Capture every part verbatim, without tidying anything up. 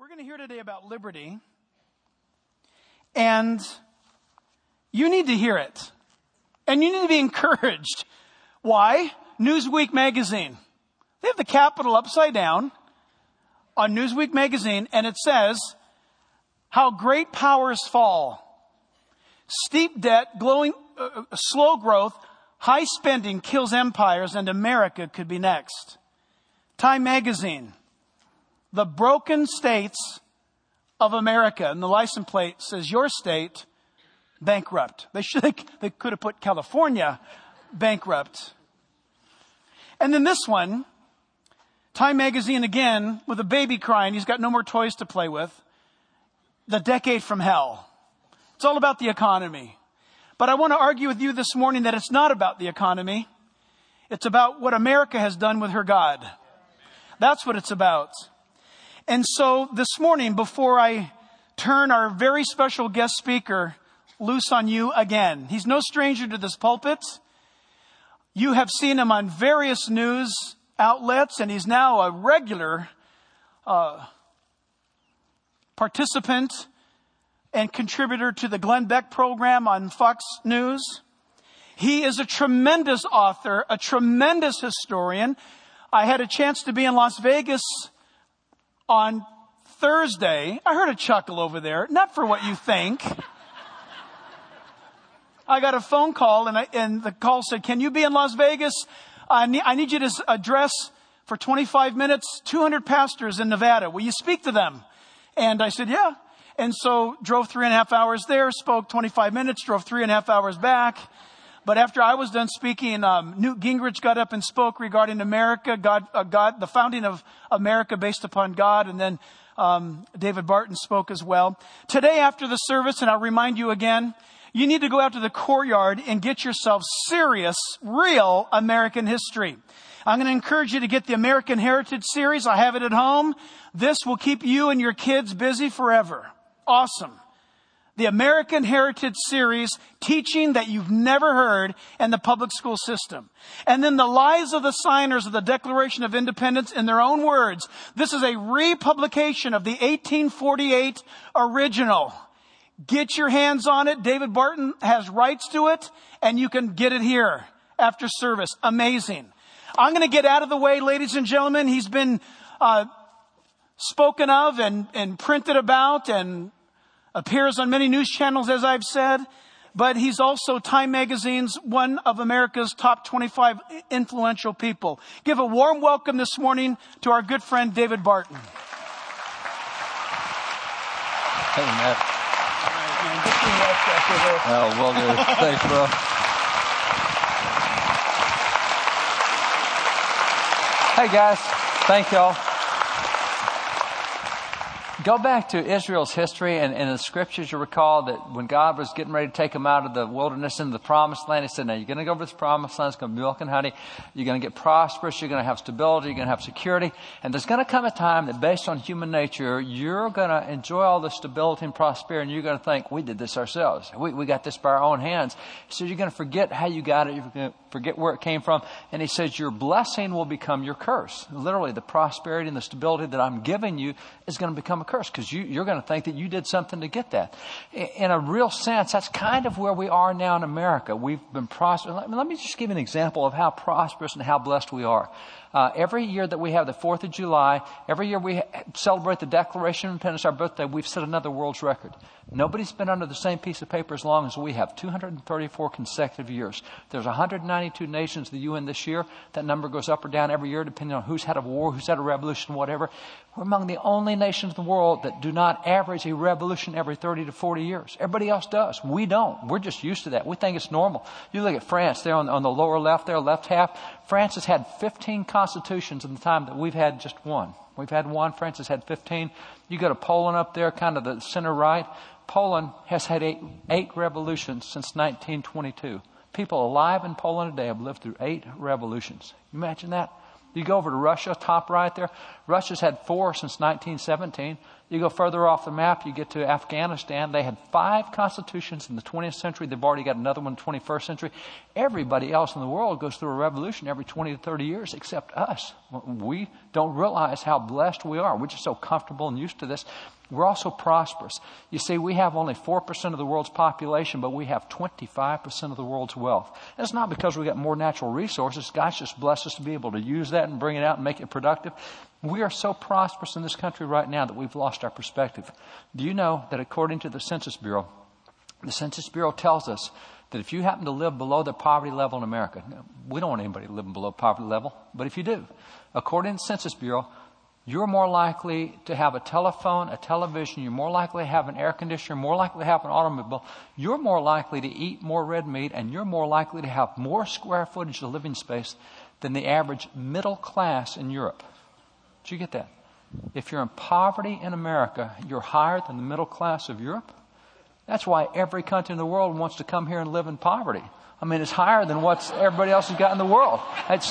We're going to hear today about liberty, and you need to hear it, and you need to be encouraged. Why? Newsweek magazine. They have the Capitol upside down on Newsweek magazine, and it says, how great powers fall. Steep debt, glowing, uh, slow growth, high spending kills empires, and America could be next. Time magazine. The broken states of America. And the license plate says your state bankrupt. They should, they could have put California bankrupt. And then this one, Time magazine again, with a baby crying. He's got no more toys to play with. The decade from hell. It's all about the economy. But I want to argue with you this morning that it's not about the economy. It's about what America has done with her God. That's what it's about. And so this morning, before I turn our very special guest speaker loose on you again, he's no stranger to this pulpit. You have seen him on various news outlets, and he's now a regular uh, participant and contributor to the Glenn Beck program on Fox News. He is a tremendous author, a tremendous historian. I had a chance to be in Las Vegas on Thursday. I heard a chuckle over there. Not for what you think. I got a phone call, and, I, and the call said, can you be in Las Vegas? I need, I need you to address for twenty-five minutes two hundred pastors in Nevada. Will you speak to them? And I said, yeah. And so drove three and a half hours there, spoke twenty-five minutes, drove three and a half hours back. But after I was done speaking, um, Newt Gingrich got up and spoke regarding America, God, uh, God, the founding of America based upon God. And then um, David Barton spoke as well. Today after the service, and I'll remind you again, you need to go out to the courtyard and get yourself serious, real American history. I'm going to encourage you to get the American Heritage series. I have it at home. This will keep you and your kids busy forever. Awesome. The American Heritage series, teaching that you've never heard in the public school system. And then the lives of the signers of the Declaration of Independence in their own words. This is a republication of the eighteen forty-eight original. Get your hands on it. David Barton has rights to it, and you can get it here after service. Amazing. I'm going to get out of the way, ladies and gentlemen. He's been uh, spoken of and, and printed about and appears on many news channels, as I've said. But he's also Time Magazine's one of America's top twenty-five influential people. Give a warm welcome this morning to our good friend, David Barton. Hey, Matt. Oh, well good. Thanks, bro. Hey, guys. Thank y'all. Go back to Israel's history and in the scriptures. You recall that when God was getting ready to take them out of the wilderness into the promised land, he said, now you're going to go over this promised land. It's going to be milk and honey. You're going to get prosperous. You're going to have stability. You're going to have security. And there's going to come a time that based on human nature, you're going to enjoy all the stability and prosperity. And you're going to think, we did this ourselves. We, we got this by our own hands. So you're going to forget how you got it. You're going to forget where it came from. And he says, your blessing will become your curse. Literally, the prosperity and the stability that I'm giving you is going to become a curse. Because you, you're going to think that you did something to get that. In a real sense, that's kind of where we are now in America. We've been prosperous. Let, let me just give you an example of how prosperous and how blessed we are. Uh, every year that we have the fourth of July, every year we celebrate the Declaration of Independence, our birthday, we've set another world's record. Nobody's been under the same piece of paper as long as we have, two hundred thirty-four consecutive years. There's one hundred ninety-two nations in the U N this year. That number goes up or down every year depending on who's had a war, who's had a revolution, whatever. We're among the only nations in the world that do not average a revolution every thirty to forty years. Everybody else does. We don't. We're just used to that. We think it's normal. You look at France there on, on the lower left there, left half. France has had fifteen constitutions in the time that we've had just one. We've had one. France has had fifteen. You go to Poland up there, kind of the center right. Poland has had eight, eight revolutions since nineteen twenty-two. People alive in Poland today have lived through eight revolutions. You imagine that? You go over to Russia, top right there. Russia's had four since nineteen seventeen. You go further off the map, you get to Afghanistan. They had five constitutions in the twentieth century. They've already got another one in the twenty-first century. Everybody else in the world goes through a revolution every twenty to thirty years except us. We don't realize how blessed we are. We're just so comfortable and used to this. We're also prosperous. You see, we have only four percent of the world's population, but we have twenty-five percent of the world's wealth. And it's not because we got more natural resources. God's just blessed us to be able to use that and bring it out and make it productive. We are so prosperous in this country right now that we've lost our perspective. Do you know that according to the Census Bureau, the Census Bureau tells us that if you happen to live below the poverty level in America, we don't want anybody living below poverty level, but if you do, according to the Census Bureau, you're more likely to have a telephone, a television, you're more likely to have an air conditioner, more likely to have an automobile, you're more likely to eat more red meat, and you're more likely to have more square footage of living space than the average middle class in Europe. Did you get that? If you're in poverty in America, you're higher than the middle class of Europe. That's why every country in the world wants to come here and live in poverty. I mean, it's higher than what everybody else has got in the world. It's,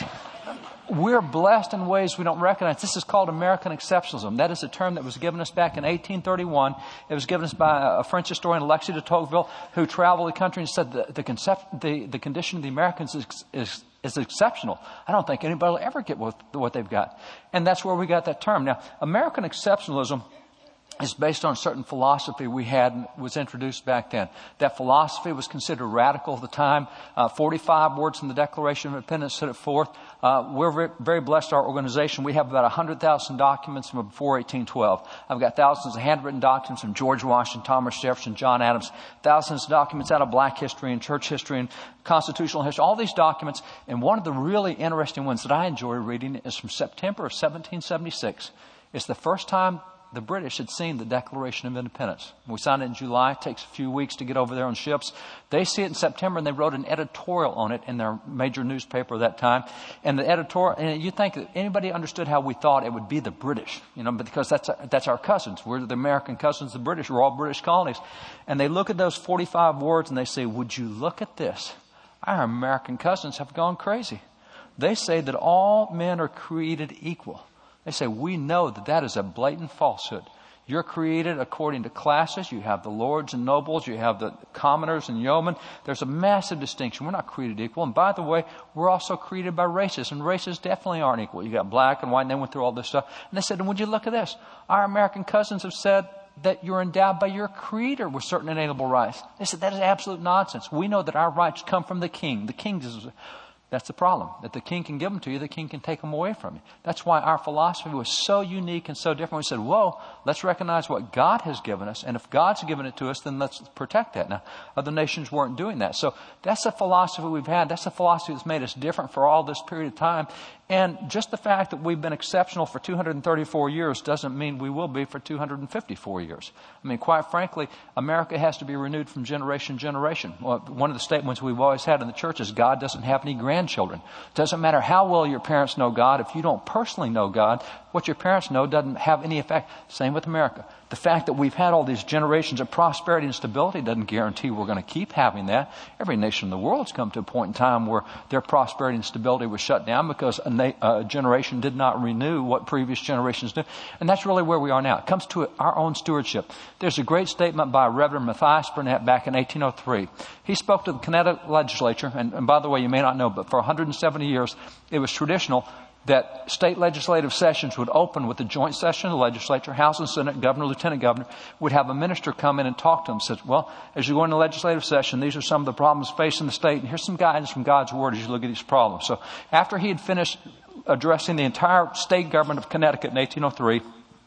we're blessed in ways we don't recognize. This is called American exceptionalism. That is a term that was given us back in eighteen thirty-one. It was given us by a French historian, Alexis de Tocqueville, who traveled the country and said the, the, concept, the, the condition of the Americans is, is is exceptional. I don't think anybody will ever get what, what they've got. And that's where we got that term. Now, American exceptionalism is based on a certain philosophy we had and was introduced back then. That philosophy was considered radical at the time. Uh, forty-five words in the Declaration of Independence set it forth. Uh, we're very, very blessed, our organization. We have about one hundred thousand documents from before eighteen twelve. I've got thousands of handwritten documents from George Washington, Thomas Jefferson, John Adams, thousands of documents out of black history and church history and constitutional history, all these documents. And one of the really interesting ones that I enjoy reading is from September of seventeen seventy-six. It's the first time the British had seen the Declaration of Independence. We signed it in July. It takes a few weeks to get over there on ships. They see it in September, and they wrote an editorial on it in their major newspaper at that time. And the editorial, and you think that anybody understood how we thought it would be the British, you know, because that's that's our cousins. We're the American cousins, the British. We're all British colonies. And they look at those forty-five words, and they say, would you look at this? Our American cousins have gone crazy. They say that all men are created equal. They say, we know that that is a blatant falsehood. You're created according to classes. You have the lords and nobles. You have the commoners and yeomen. There's a massive distinction. We're not created equal. And by the way, we're also created by races. And races definitely aren't equal. You got black and white, and they went through all this stuff. And they said, and would you look at this? Our American cousins have said that you're endowed by your creator with certain inalienable rights. They said, that is absolute nonsense. We know that our rights come from the king. The king is... That's the problem. That the king can give them to you, the king can take them away from you. That's why our philosophy was so unique and so different. We said, whoa, let's recognize what God has given us. And if God's given it to us, then let's protect that. Now, other nations weren't doing that. So that's a philosophy we've had. That's a philosophy that's made us different for all this period of time. And just the fact that we've been exceptional for two hundred thirty-four years doesn't mean we will be for two hundred fifty-four years. I mean, quite frankly, America has to be renewed from generation to generation. Well, one of the statements we've always had in the church is God doesn't have any grandchildren. It doesn't matter how well your parents know God. If you don't personally know God, what your parents know doesn't have any effect. Same with America. The fact that we've had all these generations of prosperity and stability doesn't guarantee we're going to keep having that. Every nation in the world's come to a point in time where their prosperity and stability was shut down because a, na- a generation did not renew what previous generations did. And that's really where we are now. It comes to our own stewardship. There's a great statement by Reverend Matthias Burnett back in eighteen oh three. He spoke to the Connecticut legislature, and, and by the way, you may not know, but for one hundred seventy years, it was traditional that state legislative sessions would open with the joint session of the legislature, House and Senate, governor, lieutenant governor, would have a minister come in and talk to them. Says, well, as you go into legislative session, these are some of the problems facing the state, and here's some guidance from God's word as you look at these problems. So after he had finished addressing the entire state government of Connecticut in eighteen oh three,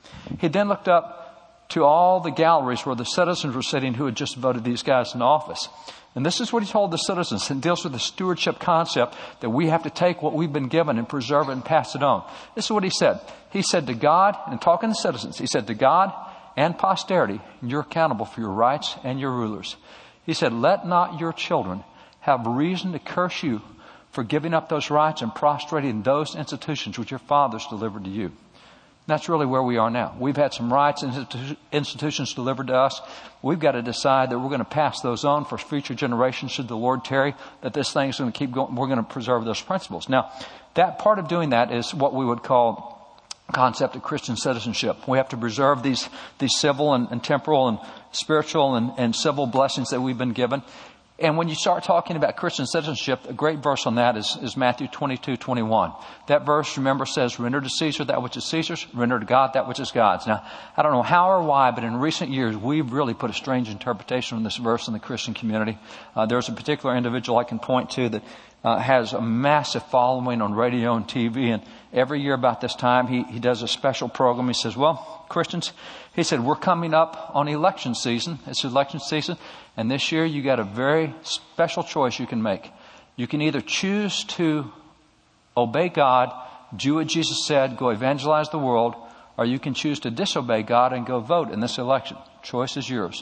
he then looked up to all the galleries where the citizens were sitting who had just voted these guys in office. And this is what he told the citizens. It deals with the stewardship concept that we have to take what we've been given and preserve it and pass it on. This is what he said. He said to God, and talking to citizens, he said to God and posterity, you're accountable for your rights and your rulers. He said, let not your children have reason to curse you for giving up those rights and prostrating those institutions which your fathers delivered to you. That's really where we are now. We've had some rights and institutions delivered to us. We've got to decide that we're going to pass those on for future generations should the Lord tarry, that this thing's going to keep going. We're going to preserve those principles. Now, that part of doing that is what we would call concept of Christian citizenship. We have to preserve these, these civil and, and temporal and spiritual and, and civil blessings that we've been given. And when you start talking about Christian citizenship, a great verse on that is, is Matthew twenty-two twenty-one. That verse, remember, says, render to Caesar that which is Caesar's, render to God that which is God's. Now, I don't know how or why, but in recent years, we've really put a strange interpretation on this verse in the Christian community. Uh, there's a particular individual I can point to that uh, has a massive following on radio and T V. And every year about this time, he, he does a special program. He says, well, Christians, he said, we're coming up on election season. It's election season. And this year you got a very special choice you can make. You can either choose to obey God, do what Jesus said, go evangelize the world, or you can choose to disobey God and go vote in this election. Choice is yours.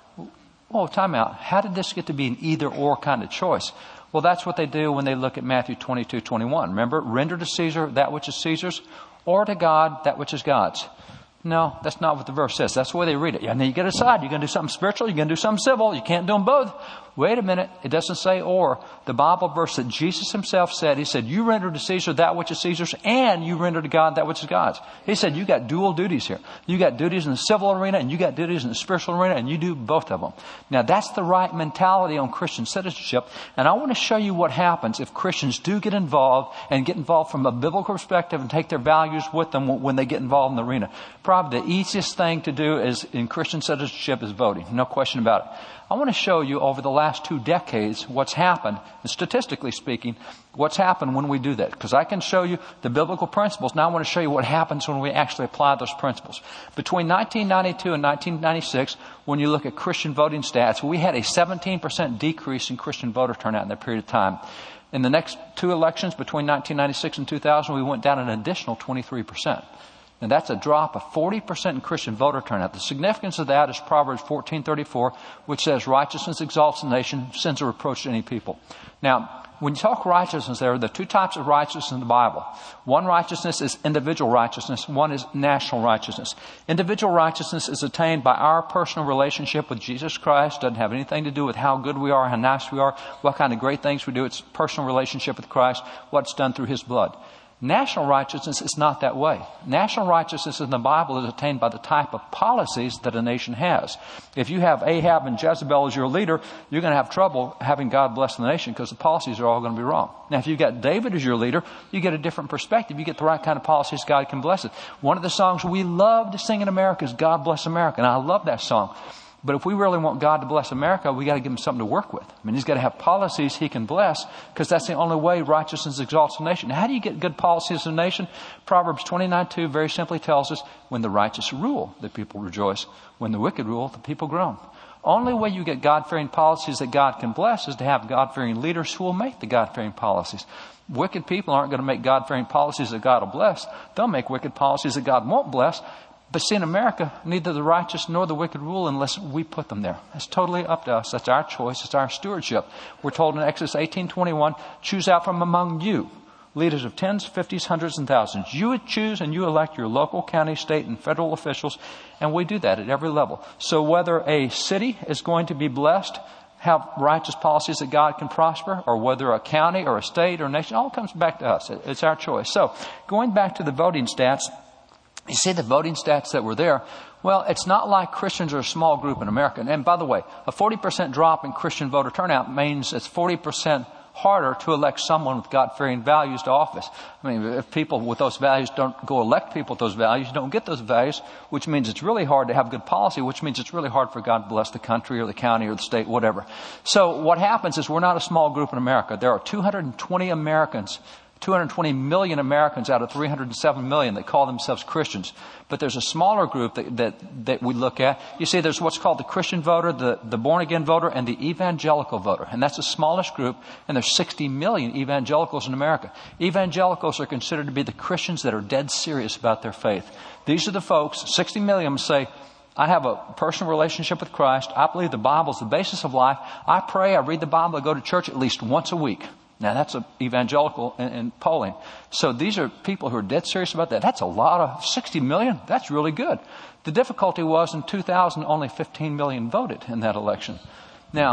Oh, time out. How did this get to be an either or kind of choice? Well, that's what they do when they look at Matthew twenty-two twenty-one. Remember, render to Caesar that which is Caesar's, or to God that which is God's. No, that's not what the verse says. That's the way they read it. And then you got to decide. You're going to do something spiritual. You're going to do something civil. You can't do them both. Wait a minute. It doesn't say or. The Bible verse that Jesus himself said, he said, you render to Caesar that which is Caesar's, and you render to God that which is God's. He said, you got dual duties here. You got duties in the civil arena, and you got duties in the spiritual arena, and you do both of them. Now, that's the right mentality on Christian citizenship. And I want to show you what happens if Christians do get involved and get involved from a biblical perspective and take their values with them when they get involved in the arena. Probably the easiest thing to do is in Christian citizenship is voting. No question about it. I want to show you over the last two decades what's happened, and statistically speaking, what's happened when we do that. Because I can show you the biblical principles. Now I want to show you what happens when we actually apply those principles. Between nineteen ninety-two and nineteen ninety-six, when you look at Christian voting stats, we had a seventeen percent decrease in Christian voter turnout in that period of time. In the next two elections, between nineteen ninety-six and two thousand, we went down an additional twenty-three percent. And that's a drop of forty percent in Christian voter turnout. The significance of that is Proverbs fourteen thirty-four, which says, righteousness exalts a nation, sins a reproach to any people. Now, when you talk righteousness, there are the two types of righteousness in the Bible. One righteousness is individual righteousness. One is national righteousness. Individual righteousness is attained by our personal relationship with Jesus Christ. Doesn't have anything to do with how good we are, how nice we are, what kind of great things we do. It's personal relationship with Christ, what's done through his blood. National righteousness is not that way. National righteousness in the Bible is attained by the type of policies that a nation has. If you have Ahab and Jezebel as your leader, you're going to have trouble having God bless the nation because the policies are all going to be wrong. Now, if you've got David as your leader, you get a different perspective. You get the right kind of policies, God can bless it. One of the songs we love to sing in America is God Bless America, and I love that song. But if we really want God to bless America, we got to give him something to work with. I mean, he's got to have policies he can bless because that's the only way righteousness exalts a nation. Now, how do you get good policies in a nation? Proverbs twenty-nine two very simply tells us, when the righteous rule, the people rejoice. When the wicked rule, the people groan. Only way you get God-fearing policies that God can bless is to have God-fearing leaders who will make the God-fearing policies. Wicked people aren't going to make God-fearing policies that God will bless. They'll make wicked policies that God won't bless. But see, in America, neither the righteous nor the wicked rule unless we put them there. It's totally up to us. That's our choice. It's our stewardship. We're told in Exodus eighteen twenty-one, choose out from among you leaders of tens, fifties, hundreds, and thousands. You would choose and you elect your local, county, state, and federal officials. And we do that at every level. So whether a city is going to be blessed, have righteous policies that God can prosper, or whether a county or a state or a nation, it all comes back to us. It's our choice. So going back to the voting stats, you see the voting stats that were there. Well, it's not like Christians are a small group in America. And by the way, a forty percent drop in Christian voter turnout means it's forty percent harder to elect someone with God-fearing values to office. I mean, if people with those values don't go elect people with those values, you don't get those values, which means it's really hard to have good policy, which means it's really hard for God to bless the country or the county or the state, whatever. So what happens is we're not a small group in America. There are two hundred twenty Americans two hundred twenty million Americans out of three hundred seven million that call themselves Christians. But there's a smaller group that, that, that we look at. You see, there's what's called the Christian voter, the, the born-again voter, and the evangelical voter. And that's the smallest group, and there's sixty million evangelicals in America. Evangelicals are considered to be the Christians that are dead serious about their faith. These are the folks, sixty million say, I have a personal relationship with Christ. I believe the Bible is the basis of life. I pray, I read the Bible, I go to church at least once a week. Now, that's an evangelical in, in polling. So these are people who are dead serious about that. That's a lot of sixty million. That's really good. The difficulty was in two thousand, only fifteen million voted in that election. Now,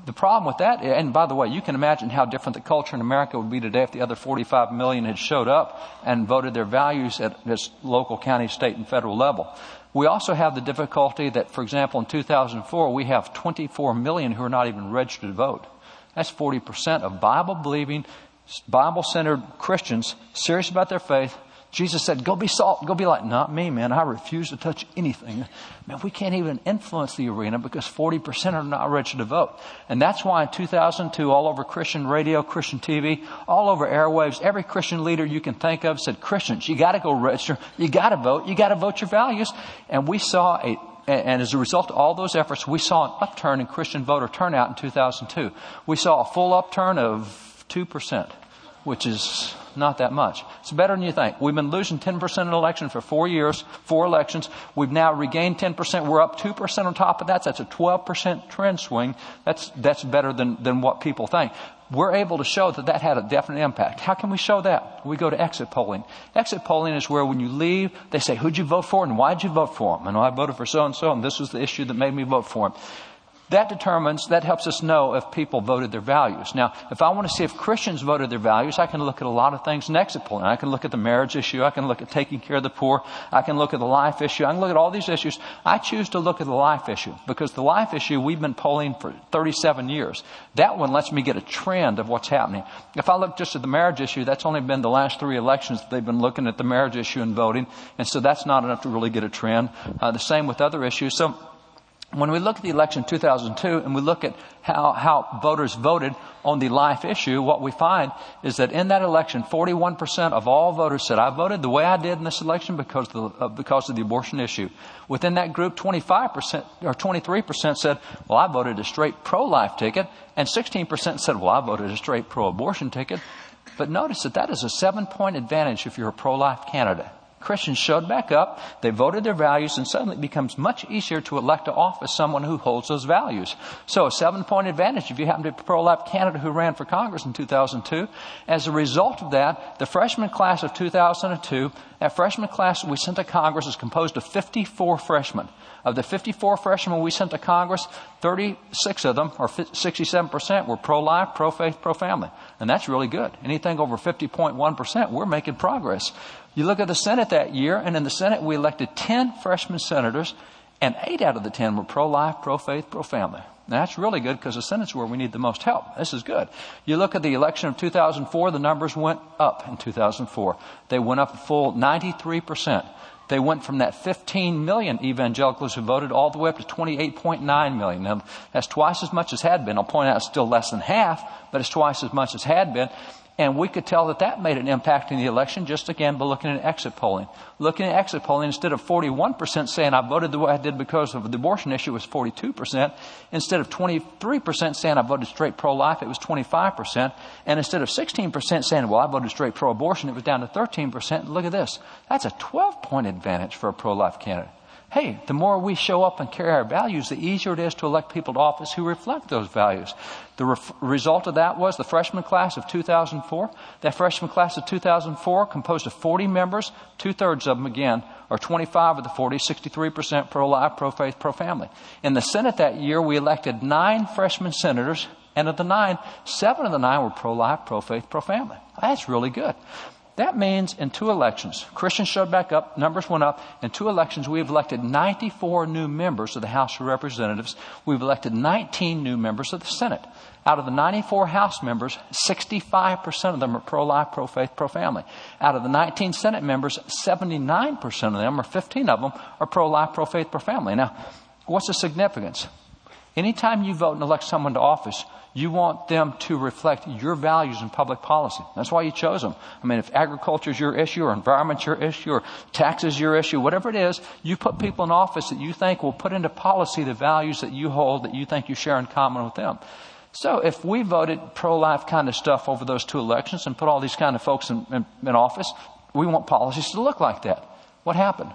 the problem with that, and by the way, you can imagine how different the culture in America would be today if the other forty-five million had showed up and voted their values at this local, county, state, and federal level. We also have the difficulty that, for example, in two thousand four, we have twenty-four million who are not even registered to vote. That's forty percent of Bible-believing, Bible-centered Christians serious about their faith. Jesus said, go be salt, go be light. Not me, man. I refuse to touch anything. Man, we can't even influence the arena because forty percent are not registered to vote. And that's why in two thousand two, all over Christian radio, Christian T V, all over airwaves, every Christian leader you can think of said, Christians, you got to go register. You got to vote. You got to vote your values. And we saw a And as a result of all those efforts, we saw an upturn in Christian voter turnout in two thousand two. We saw a full upturn of two percent, which is not that much. It's better than you think. We've been losing ten percent in elections for four years, four elections. We've now regained ten percent. We're up two percent on top of that. So that's a twelve percent trend swing. That's, that's better than, than what people think. We're able to show that that had a definite impact. How can we show that? We go to exit polling. Exit polling is where when you leave, they say, who'd you vote for and why'd you vote for them? And I voted for so-and-so, and this was the issue that made me vote for them. That determines, that helps us know if people voted their values. Now, if I want to see if Christians voted their values, I can look at a lot of things in exit polling. I can look at the marriage issue. I can look at taking care of the poor. I can look at the life issue. I can look at all these issues. I choose to look at the life issue because the life issue we've been polling for thirty-seven years. That one lets me get a trend of what's happening. If I look just at the marriage issue, that's only been the last three elections that they've been looking at the marriage issue and voting. And so that's not enough to really get a trend. Uh, the same with other issues. So when we look at the election in two thousand two and we look at how, how voters voted on the life issue, what we find is that in that election, forty-one percent of all voters said, I voted the way I did in this election because of the, uh, because of the abortion issue. Within that group, twenty-five percent or twenty-three percent said, well, I voted a straight pro-life ticket. And sixteen percent said, well, I voted a straight pro-abortion ticket. But notice that that is a seven-point advantage if you're a pro-life candidate. Christians showed back up, they voted their values, and suddenly it becomes much easier to elect to office someone who holds those values. So a seven-point advantage if you happen to be a pro-life candidate who ran for Congress in two thousand two. As a result of that, the freshman class of two thousand two, that freshman class we sent to Congress is composed of fifty-four freshmen. Of the fifty-four freshmen we sent to Congress, thirty-six of them, or sixty-seven percent, were pro-life, pro-faith, pro-family. And that's really good. Anything over fifty point one percent, we're making progress. You look at the Senate that year, and in the Senate we elected ten freshman senators, and eight out of the ten were pro-life, pro-faith, pro-family. Now, that's really good because the Senate's where we need the most help. This is good. You look at the election of two thousand four, the numbers went up in two thousand four. They went up a full ninety-three percent. They went from that fifteen million evangelicals who voted all the way up to twenty-eight point nine million. Now, that's twice as much as had been. I'll point out it's still less than half, but it's twice as much as had been. And we could tell that that made an impact in the election just again by looking at exit polling. Looking at exit polling, instead of forty-one percent saying I voted the way I did because of the abortion issue, it was forty-two percent. Instead of twenty-three percent saying I voted straight pro-life, it was twenty-five percent. And instead of sixteen percent saying, well, I voted straight pro-abortion, it was down to thirteen percent. Look at this. That's a twelve-point advantage for a pro-life candidate. Hey, the more we show up and carry our values, the easier it is to elect people to office who reflect those values. The re- result of that was the freshman class of two thousand four. That freshman class of two thousand four composed of forty members, two-thirds of them, again, or twenty-five of the forty, sixty-three percent pro-life, pro-faith, pro-family. In the Senate that year, we elected nine freshman senators, and of the nine, seven of the nine were pro-life, pro-faith, pro-family. That's really good. That means in two elections, Christians showed back up, numbers went up. In two elections, we have elected ninety-four new members of the House of Representatives. We've elected nineteen new members of the Senate. Out of the ninety-four House members, sixty-five percent of them are pro-life, pro-faith, pro-family. Out of the nineteen Senate members, seventy-nine percent of them, or fifteen of them, are pro-life, pro-faith, pro-family. Now, what's the significance? Anytime you vote and elect someone to office, you want them to reflect your values in public policy. That's why you chose them. I mean, if agriculture is your issue or environment's your issue or taxes your issue, whatever it is, you put people in office that you think will put into policy the values that you hold, that you think you share in common with them. So if we voted pro-life kind of stuff over those two elections and put all these kind of folks in, in, in office, we want policies to look like that. What happened?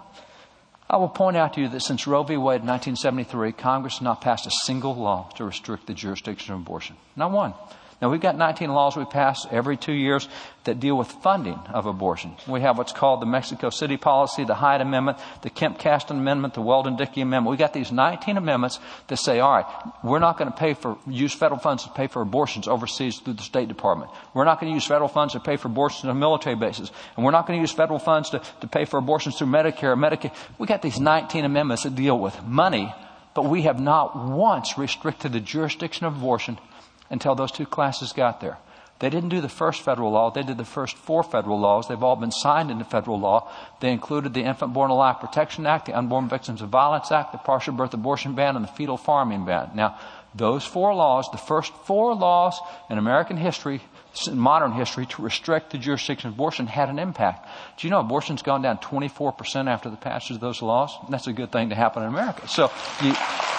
I will point out to you that since Roe v. Wade in nineteen seventy-three, Congress has not passed a single law to restrict the jurisdiction of abortion. Not one. Now, we've got nineteen laws we pass every two years that deal with funding of abortion. We have what's called the Mexico City Policy, the Hyde Amendment, the Kemp-Caston Amendment, the Weldon-Dickey Amendment. We've got these nineteen amendments that say, all right, we're not going to pay for, use federal funds to pay for abortions overseas through the State Department. We're not going to use federal funds to pay for abortions on military bases. And we're not going to use federal funds to, to pay for abortions through Medicare or Medicaid. We've got these nineteen amendments that deal with money, but we have not once restricted the jurisdiction of abortion until those two classes got there. They didn't do the first federal law. They did the first four federal laws. They've all been signed into federal law. They included the Infant Born Alive Protection Act, the Unborn Victims of Violence Act, the Partial Birth Abortion Ban, and the Fetal Farming Ban. Now, those four laws, the first four laws in American history, in modern history, to restrict the jurisdiction of abortion had an impact. Do you know abortion's gone down twenty-four percent after the passage of those laws? And that's a good thing to happen in America. So, you...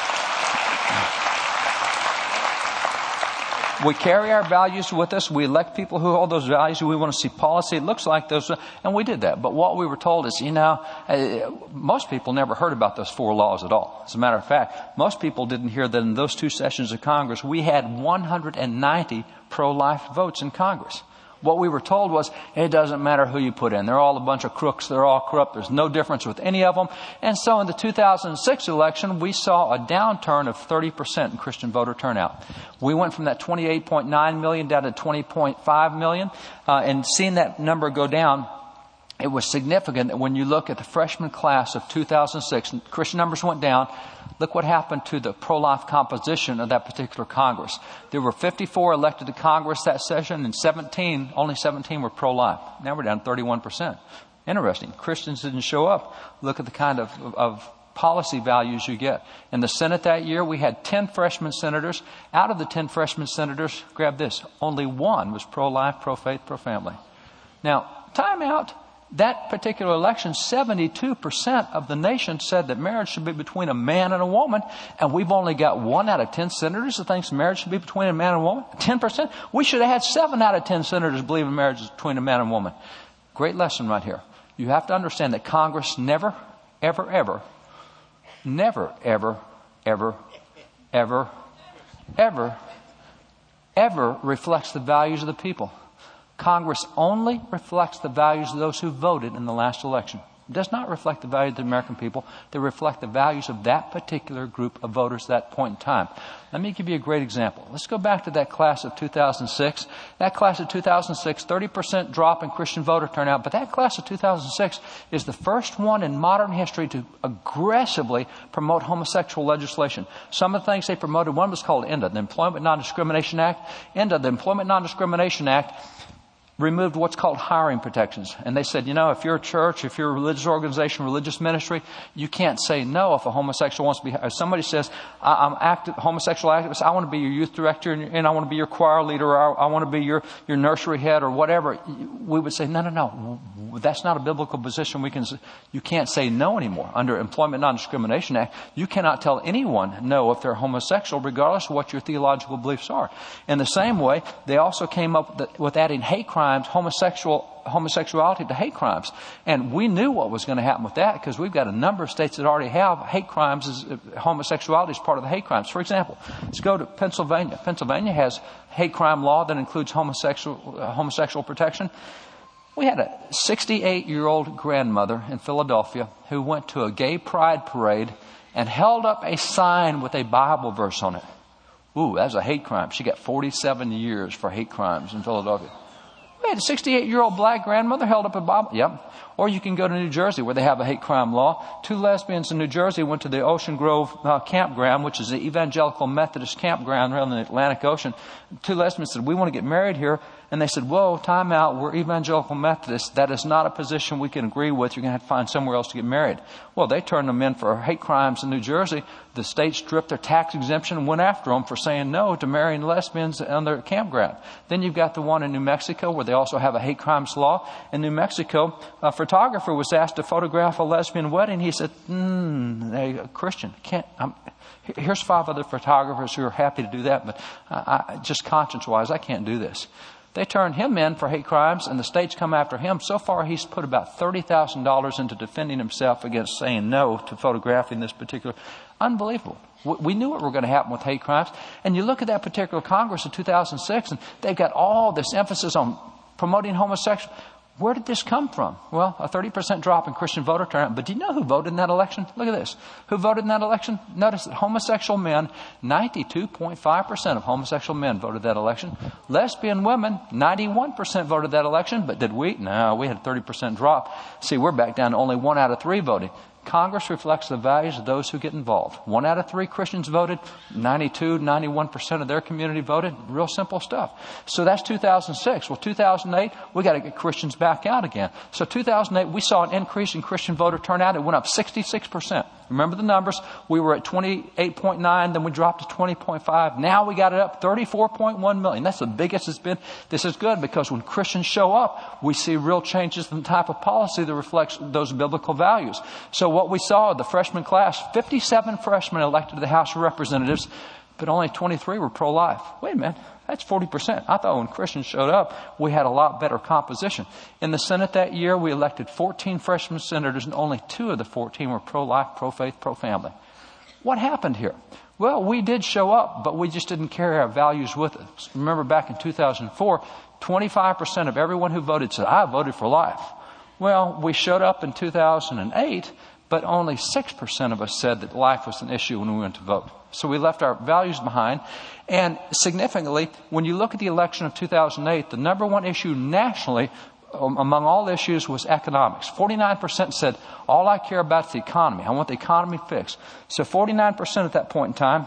We carry our values with us. We elect people who hold those values. We want to see policy that looks like those. And we did that. But what we were told is, you know, uh, most people never heard about those four laws at all. As a matter of fact, most people didn't hear that in those two sessions of Congress, we had one hundred ninety pro-life votes in Congress. What we were told was, it doesn't matter who you put in. They're all a bunch of crooks. They're all corrupt. There's no difference with any of them. And so in the two thousand six election, we saw a downturn of thirty percent in Christian voter turnout. We went from that twenty-eight point nine million down to twenty point five million. Uh, and seeing that number go down, it was significant that when you look at the freshman class of two thousand six, Christian numbers went down. Look what happened to the pro-life composition of that particular Congress. There were fifty-four elected to Congress that session, and seventeen, only seventeen were pro-life. Now we're down thirty-one percent. Interesting. Christians didn't show up. Look at the kind of, of policy values you get. In the Senate that year, we had ten freshman senators. Out of the ten freshman senators, grab this, only one was pro-life, pro-faith, pro-family. Now, time out. That particular election, seventy-two percent of the nation said that marriage should be between a man and a woman. And we've only got one out of ten senators that thinks marriage should be between a man and a woman. ten percent. We should have had seven out of ten senators believing marriage is between a man and a woman. Great lesson right here. You have to understand that Congress never, ever, ever, never, ever, ever, ever, ever, ever reflects the values of the people. Congress only reflects the values of those who voted in the last election. It does not reflect the values of the American people. They reflect the values of that particular group of voters at that point in time. Let me give you a great example. Let's go back to that class of two thousand six. That class of two thousand six, thirty percent drop in Christian voter turnout. But that class of two thousand six is the first one in modern history to aggressively promote homosexual legislation. Some of the things they promoted, one was called E N D A, the Employment Non-Discrimination Act. E N D A, the Employment Non-Discrimination Act, removed what's called hiring protections. And they said, you know, if you're a church, if you're a religious organization, religious ministry, you can't say no if a homosexual wants to be, if somebody says, I'm active, homosexual activist, I want to be your youth director and, and I want to be your choir leader, or I, I want to be your, your nursery head or whatever. We would say, no, no, no, that's not a biblical position. We can, you can't say no anymore. Under Employment Non-Discrimination Act, you cannot tell anyone no if they're homosexual, regardless of what your theological beliefs are. In the same way, they also came up with, with adding hate crimes, homosexual homosexuality to hate crimes. And we knew what was going to happen with that because we've got a number of states that already have hate crimes as homosexuality as part of the hate crimes. For example, let's go to Pennsylvania. Pennsylvania has hate crime law that includes homosexual uh, homosexual protection. We had a sixty-eight-year-old grandmother in Philadelphia who went to a gay pride parade and held up a sign with a Bible verse on it. Ooh, that was a hate crime. She got forty-seven years for hate crimes in Philadelphia. We had a sixty-eight-year-old black grandmother held up a Bible. Yep. Or you can go to New Jersey where they have a hate crime law. Two lesbians in New Jersey went to the Ocean Grove uh, campground, which is the evangelical Methodist campground around the Atlantic Ocean. Two lesbians said, we want to get married here. And they said, whoa, time out. We're evangelical Methodists. That is not a position we can agree with. You're going to have to find somewhere else to get married. Well, they turned them in for hate crimes in New Jersey. The state stripped their tax exemption and went after them for saying no to marrying lesbians on their campground. Then you've got the one in New Mexico where they also have a hate crimes law. In New Mexico, a photographer was asked to photograph a lesbian wedding. He said, hmm, hey, a Christian, can't, I'm, here's five other photographers who are happy to do that, but I, I, just conscience-wise, I can't do this. They turned him in for hate crimes, and the state's come after him. So far, he's put about thirty thousand dollars into defending himself against saying no to photographing this particular. Unbelievable. We knew what were going to happen with hate crimes. And you look at that particular Congress in two thousand six, and they've got all this emphasis on promoting homosexual. Where did this come from? Well, a thirty percent drop in Christian voter turnout. But do you know who voted in that election? Look at this. Who voted in that election? Notice that homosexual men, ninety-two point five percent of homosexual men voted that election. Lesbian women, ninety-one percent voted that election. But did we? No, we had a thirty percent drop. See, we're back down to only one out of three voting. Congress reflects the values of those who get involved. One out of three Christians voted. ninety-two, ninety-one percent of their community voted. Real simple stuff. So that's two thousand six. Well, two thousand eight, we got to get Christians back out again. So two thousand eight, we saw an increase in Christian voter turnout. It went up sixty-six percent. Remember the numbers? We were at twenty-eight point nine, then we dropped to twenty point five. Now we got it up thirty-four point one million. That's the biggest it's been. This is good because when Christians show up, we see real changes in the type of policy that reflects those biblical values. So what we saw, the freshman class, fifty-seven freshmen elected to the House of Representatives, but only twenty-three were pro-life. Wait a minute. That's forty percent. I thought when Christians showed up, we had a lot better composition. In the Senate that year, we elected fourteen freshman senators, and only two of the fourteen were pro-life, pro-faith, pro-family. What happened here? Well, we did show up, but we just didn't carry our values with us. Remember back in two thousand four, twenty-five percent of everyone who voted said, I voted for life. Well, we showed up in two thousand eight, but only six percent of us said that life was an issue when we went to vote. So we left our values behind. And significantly, when you look at the election of two thousand eight, the number one issue nationally um, among all issues was economics. forty-nine percent said, all I care about is the economy. I want the economy fixed. So forty-nine percent at that point in time.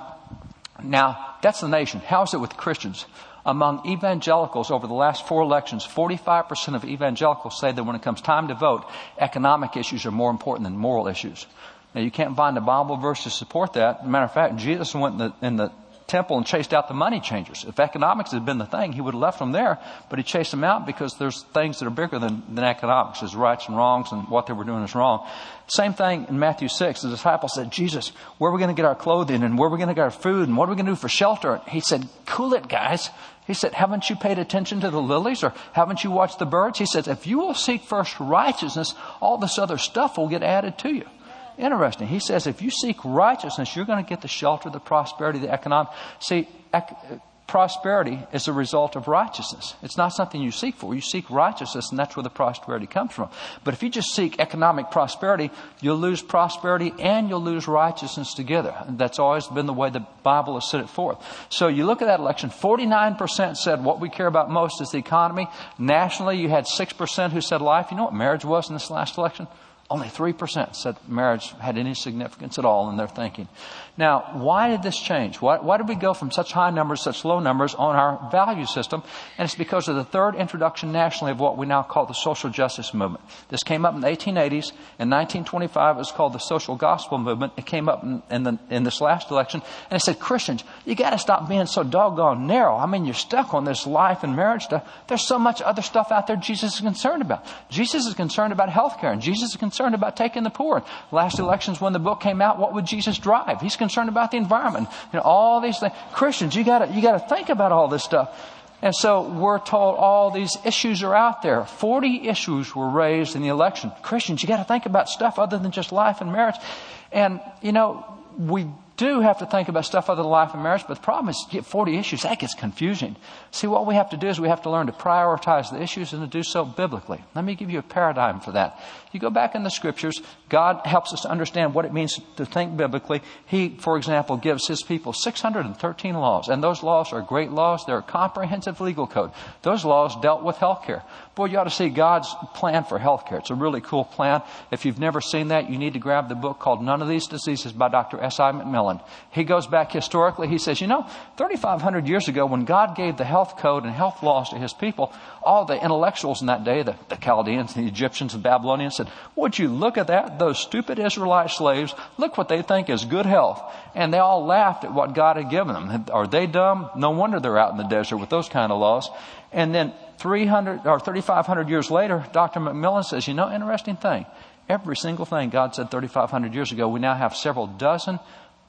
Now, that's the nation. How is it with Christians? Among evangelicals over the last four elections, forty-five percent of evangelicals say that when it comes time to vote, economic issues are more important than moral issues. Now, you can't find a Bible verse to support that. As a matter of fact, Jesus went in the, in the temple and chased out the money changers. If economics had been the thing, he would have left them there, but he chased them out because there's things that are bigger than, than economics. There's rights and wrongs, and what they were doing is wrong. Same thing in Matthew six. The disciples said, Jesus, where are we going to get our clothing, and where are we going to get our food, and what are we going to do for shelter? He said, cool it, guys. He said, haven't you paid attention to the lilies, or haven't you watched the birds? He says, if you will seek first righteousness, all this other stuff will get added to you. Interesting. He says, if you seek righteousness, you're going to get the shelter, the prosperity, the economic. See, ec- prosperity is a result of righteousness. It's not something you seek for. You seek righteousness, and that's where the prosperity comes from. But if you just seek economic prosperity, you'll lose prosperity and you'll lose righteousness together. And that's always been the way the Bible has set it forth. So you look at that election, forty-nine percent said what we care about most is the economy. Nationally, you had six percent who said life. You know what marriage was in this last election? Only three percent said marriage had any significance at all in their thinking. Now, why did this change? Why, why did we go from such high numbers, such low numbers on our value system? And it's because of the third introduction nationally of what we now call the social justice movement. This came up in the eighteen eighties. In nineteen twenty-five, it was called the social gospel movement. It came up in, in, the, in this last election. And it said, Christians, you got to stop being so doggone narrow. I mean, you're stuck on this life and marriage stuff. There's so much other stuff out there Jesus is concerned about. Jesus is concerned about health care, and Jesus is concerned about taking the poor. Last elections, when the book came out, what would Jesus drive? He's concerned about the environment. You know, all these things. Christians, you got to you got to think about all this stuff. And so we're told all these issues are out there. Forty issues were raised in the election. Christians, you got to think about stuff other than just life and marriage. And you know, we do have to think about stuff other than life and marriage, but the problem is you get forty issues. That gets confusing. See, what we have to do is we have to learn to prioritize the issues and to do so biblically. Let me give you a paradigm for that. You go back in the scriptures, God helps us to understand what it means to think biblically. He, for example, gives his people six hundred thirteen laws, and those laws are great laws. They're a comprehensive legal code. Those laws dealt with health care. Boy, you ought to see God's plan for health care. It's a really cool plan. If you've never seen that, you need to grab the book called None of These Diseases by Doctor S I McMillan. He goes back historically. He says, you know, thirty-five hundred years ago, when God gave the health code and health laws to his people, all the intellectuals in that day, the, the Chaldeans, the Egyptians, the Babylonians, said, would you look at that? Those stupid Israelite slaves, look what they think is good health. And they all laughed at what God had given them. Are they dumb? No wonder they're out in the desert with those kind of laws. And then three hundred or thirty-five hundred years later, Doctor McMillan says, you know, interesting thing. Every single thing God said thirty-five hundred years ago, we now have several dozen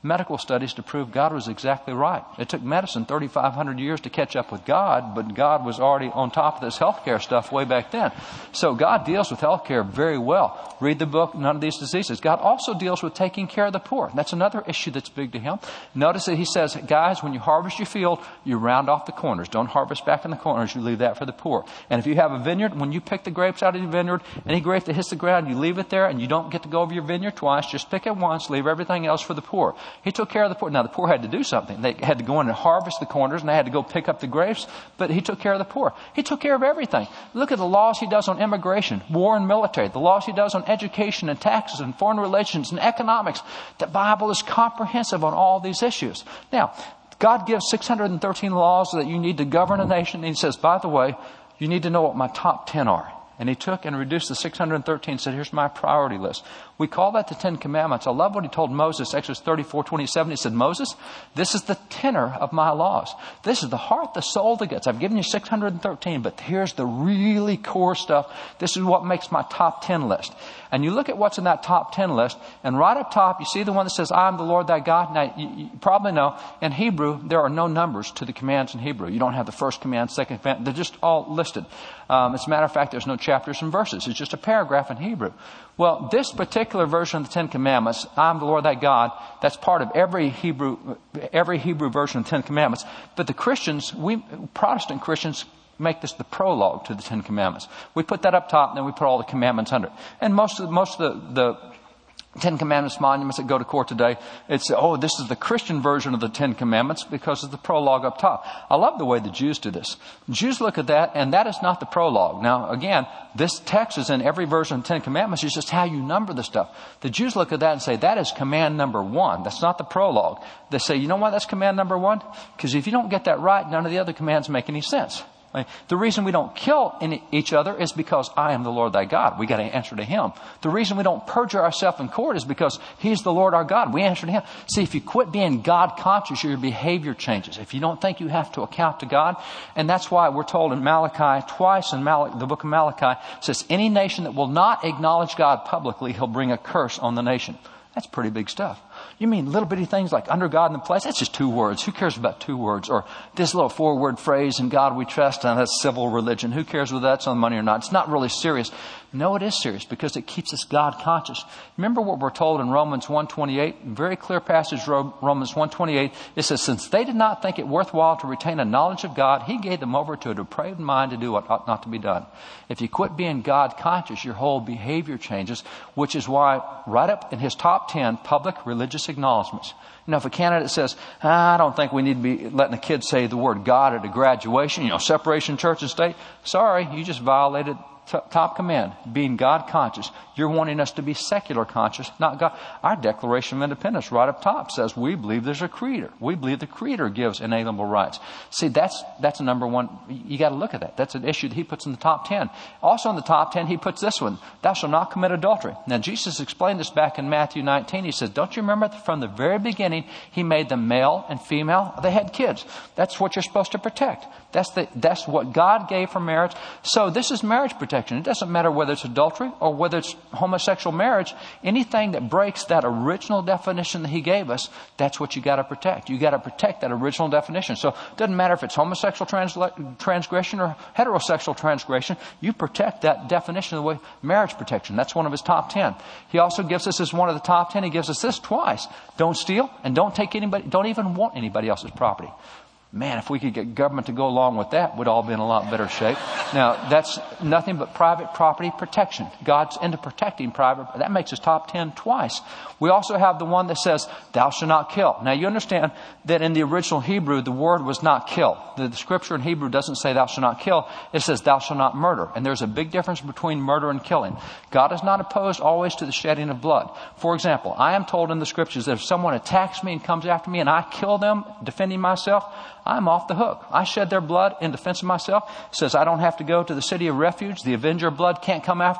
medical studies to prove God was exactly right. It took medicine thirty-five hundred years to catch up with God, but God was already on top of this healthcare stuff way back then. So God deals with healthcare very well. Read the book, None of These Diseases. God also deals with taking care of the poor. That's another issue that's big to him. Notice that he says, guys, when you harvest your field, you round off the corners. Don't harvest back in the corners. You leave that for the poor. And if you have a vineyard, when you pick the grapes out of your vineyard, any grape that hits the ground, you leave it there, and you don't get to go over your vineyard twice. Just pick it once, leave everything else for the poor. He took care of the poor. Now, the poor had to do something. They had to go in and harvest the corners, and they had to go pick up the grapes, but he took care of the poor. He took care of everything. Look at the laws he does on immigration, war and military, the laws he does on education and taxes and foreign relations and economics. The Bible is comprehensive on all these issues. Now, God gives six hundred thirteen laws that you need to govern a nation, and he says, by the way, you need to know what my top ten are. And he took and reduced the six hundred thirteen and said, here's my priority list. We call that the Ten Commandments. I love what he told Moses, Exodus thirty-four twenty-seven. He said, Moses, this is the tenor of my laws. This is the heart, the soul, the guts. I've given you six hundred thirteen, but here's the really core stuff. This is what makes my top ten list. And you look at what's in that top ten list, and right up top, you see the one that says, I am the Lord thy God. Now, you, you probably know, in Hebrew, there are no numbers to the commands in Hebrew. You don't have the first command, second command. They're just all listed. Um, as a matter of fact, there's no chapters and verses. It's just a paragraph in Hebrew. Well, this particular version of the Ten Commandments, I am the Lord thy God, that's part of every Hebrew, every Hebrew version of the Ten Commandments. But the Christians, we, Protestant Christians, make this the prologue to the Ten Commandments. We put that up top, and then we put all the commandments under it. And most of, most of the, the Ten Commandments monuments that go to court today, it's, oh, this is the Christian version of the Ten Commandments because of the prologue up top. I love the way the Jews do this. The Jews look at that, and that is not the prologue. Now, again, this text is in every version of the Ten Commandments. It's just how you number the stuff. The Jews look at that and say, that is command number one. That's not the prologue. They say, you know why that's command number one? Because if you don't get that right, none of the other commands make any sense. The reason we don't kill any, each other is because I am the Lord thy God. We got to answer to him. The reason we don't perjure ourselves in court is because he's the Lord our God. We answer to him. See, if you quit being God conscious, your behavior changes. If you don't think you have to account to God, and that's why we're told in Malachi, twice in Mal- the book of Malachi, it says, any nation that will not acknowledge God publicly, he'll bring a curse on the nation. That's pretty big stuff. You mean little bitty things like under God in the place? That's just two words. Who cares about two words? Or this little four word phrase, in God we trust, and that's civil religion. Who cares whether that's on money or not? It's not really serious. No, it is serious because it keeps us God conscious. Remember what we're told in Romans one twenty-eight? Very clear passage, Romans one twenty-eight. It says, since they did not think it worthwhile to retain a knowledge of God, he gave them over to a depraved mind to do what ought not to be done. If you quit being God conscious, your whole behavior changes, which is why right up in his top ten public religious acknowledgments. You know, if a candidate says, I don't think we need to be letting a kid say the word God at a graduation, you know, separation church and state. Sorry, you just violated t- top command, being God conscious. You're wanting us to be secular conscious, not God. Our Declaration of Independence right up top says we believe there's a creator. We believe the creator gives inalienable rights. See, that's that's a number one. You got to look at that. That's an issue that he puts in the top ten. Also in the top ten, he puts this one. Thou shalt not commit adultery. Now, Jesus explained this back in Matthew nineteen. He says, don't you remember that from the very beginning, he made them male and female? They had kids. That's what you're supposed to protect. That's the that's what God gave for marriage. So this is marriage protection. It doesn't matter whether it's adultery or whether it's homosexual marriage. Anything that breaks that original definition that he gave us, that's what you got to protect. You got to protect that original definition. So it doesn't matter if it's homosexual transla- transgression or heterosexual transgression. You protect that definition of the way marriage protection. That's one of his top ten. He also gives us as one of the top ten. He gives us this twice: don't steal and don't take anybody. Don't even want anybody else's property. Man, if we could get government to go along with that, we'd all be in a lot better shape. Now, that's nothing but private property protection. God's into protecting private. That makes us top ten twice. We also have the one that says, thou shalt not kill. Now, you understand that in the original Hebrew, the word was not kill. The, the scripture in Hebrew doesn't say thou shalt not kill. It says thou shalt not murder. And there's a big difference between murder and killing. God is not opposed always to the shedding of blood. For example, I am told in the scriptures that if someone attacks me and comes after me and I kill them defending myself, I'm off the hook. I shed their blood in defense of myself. It says I don't have to go to the city of refuge. The avenger of blood can't come after me.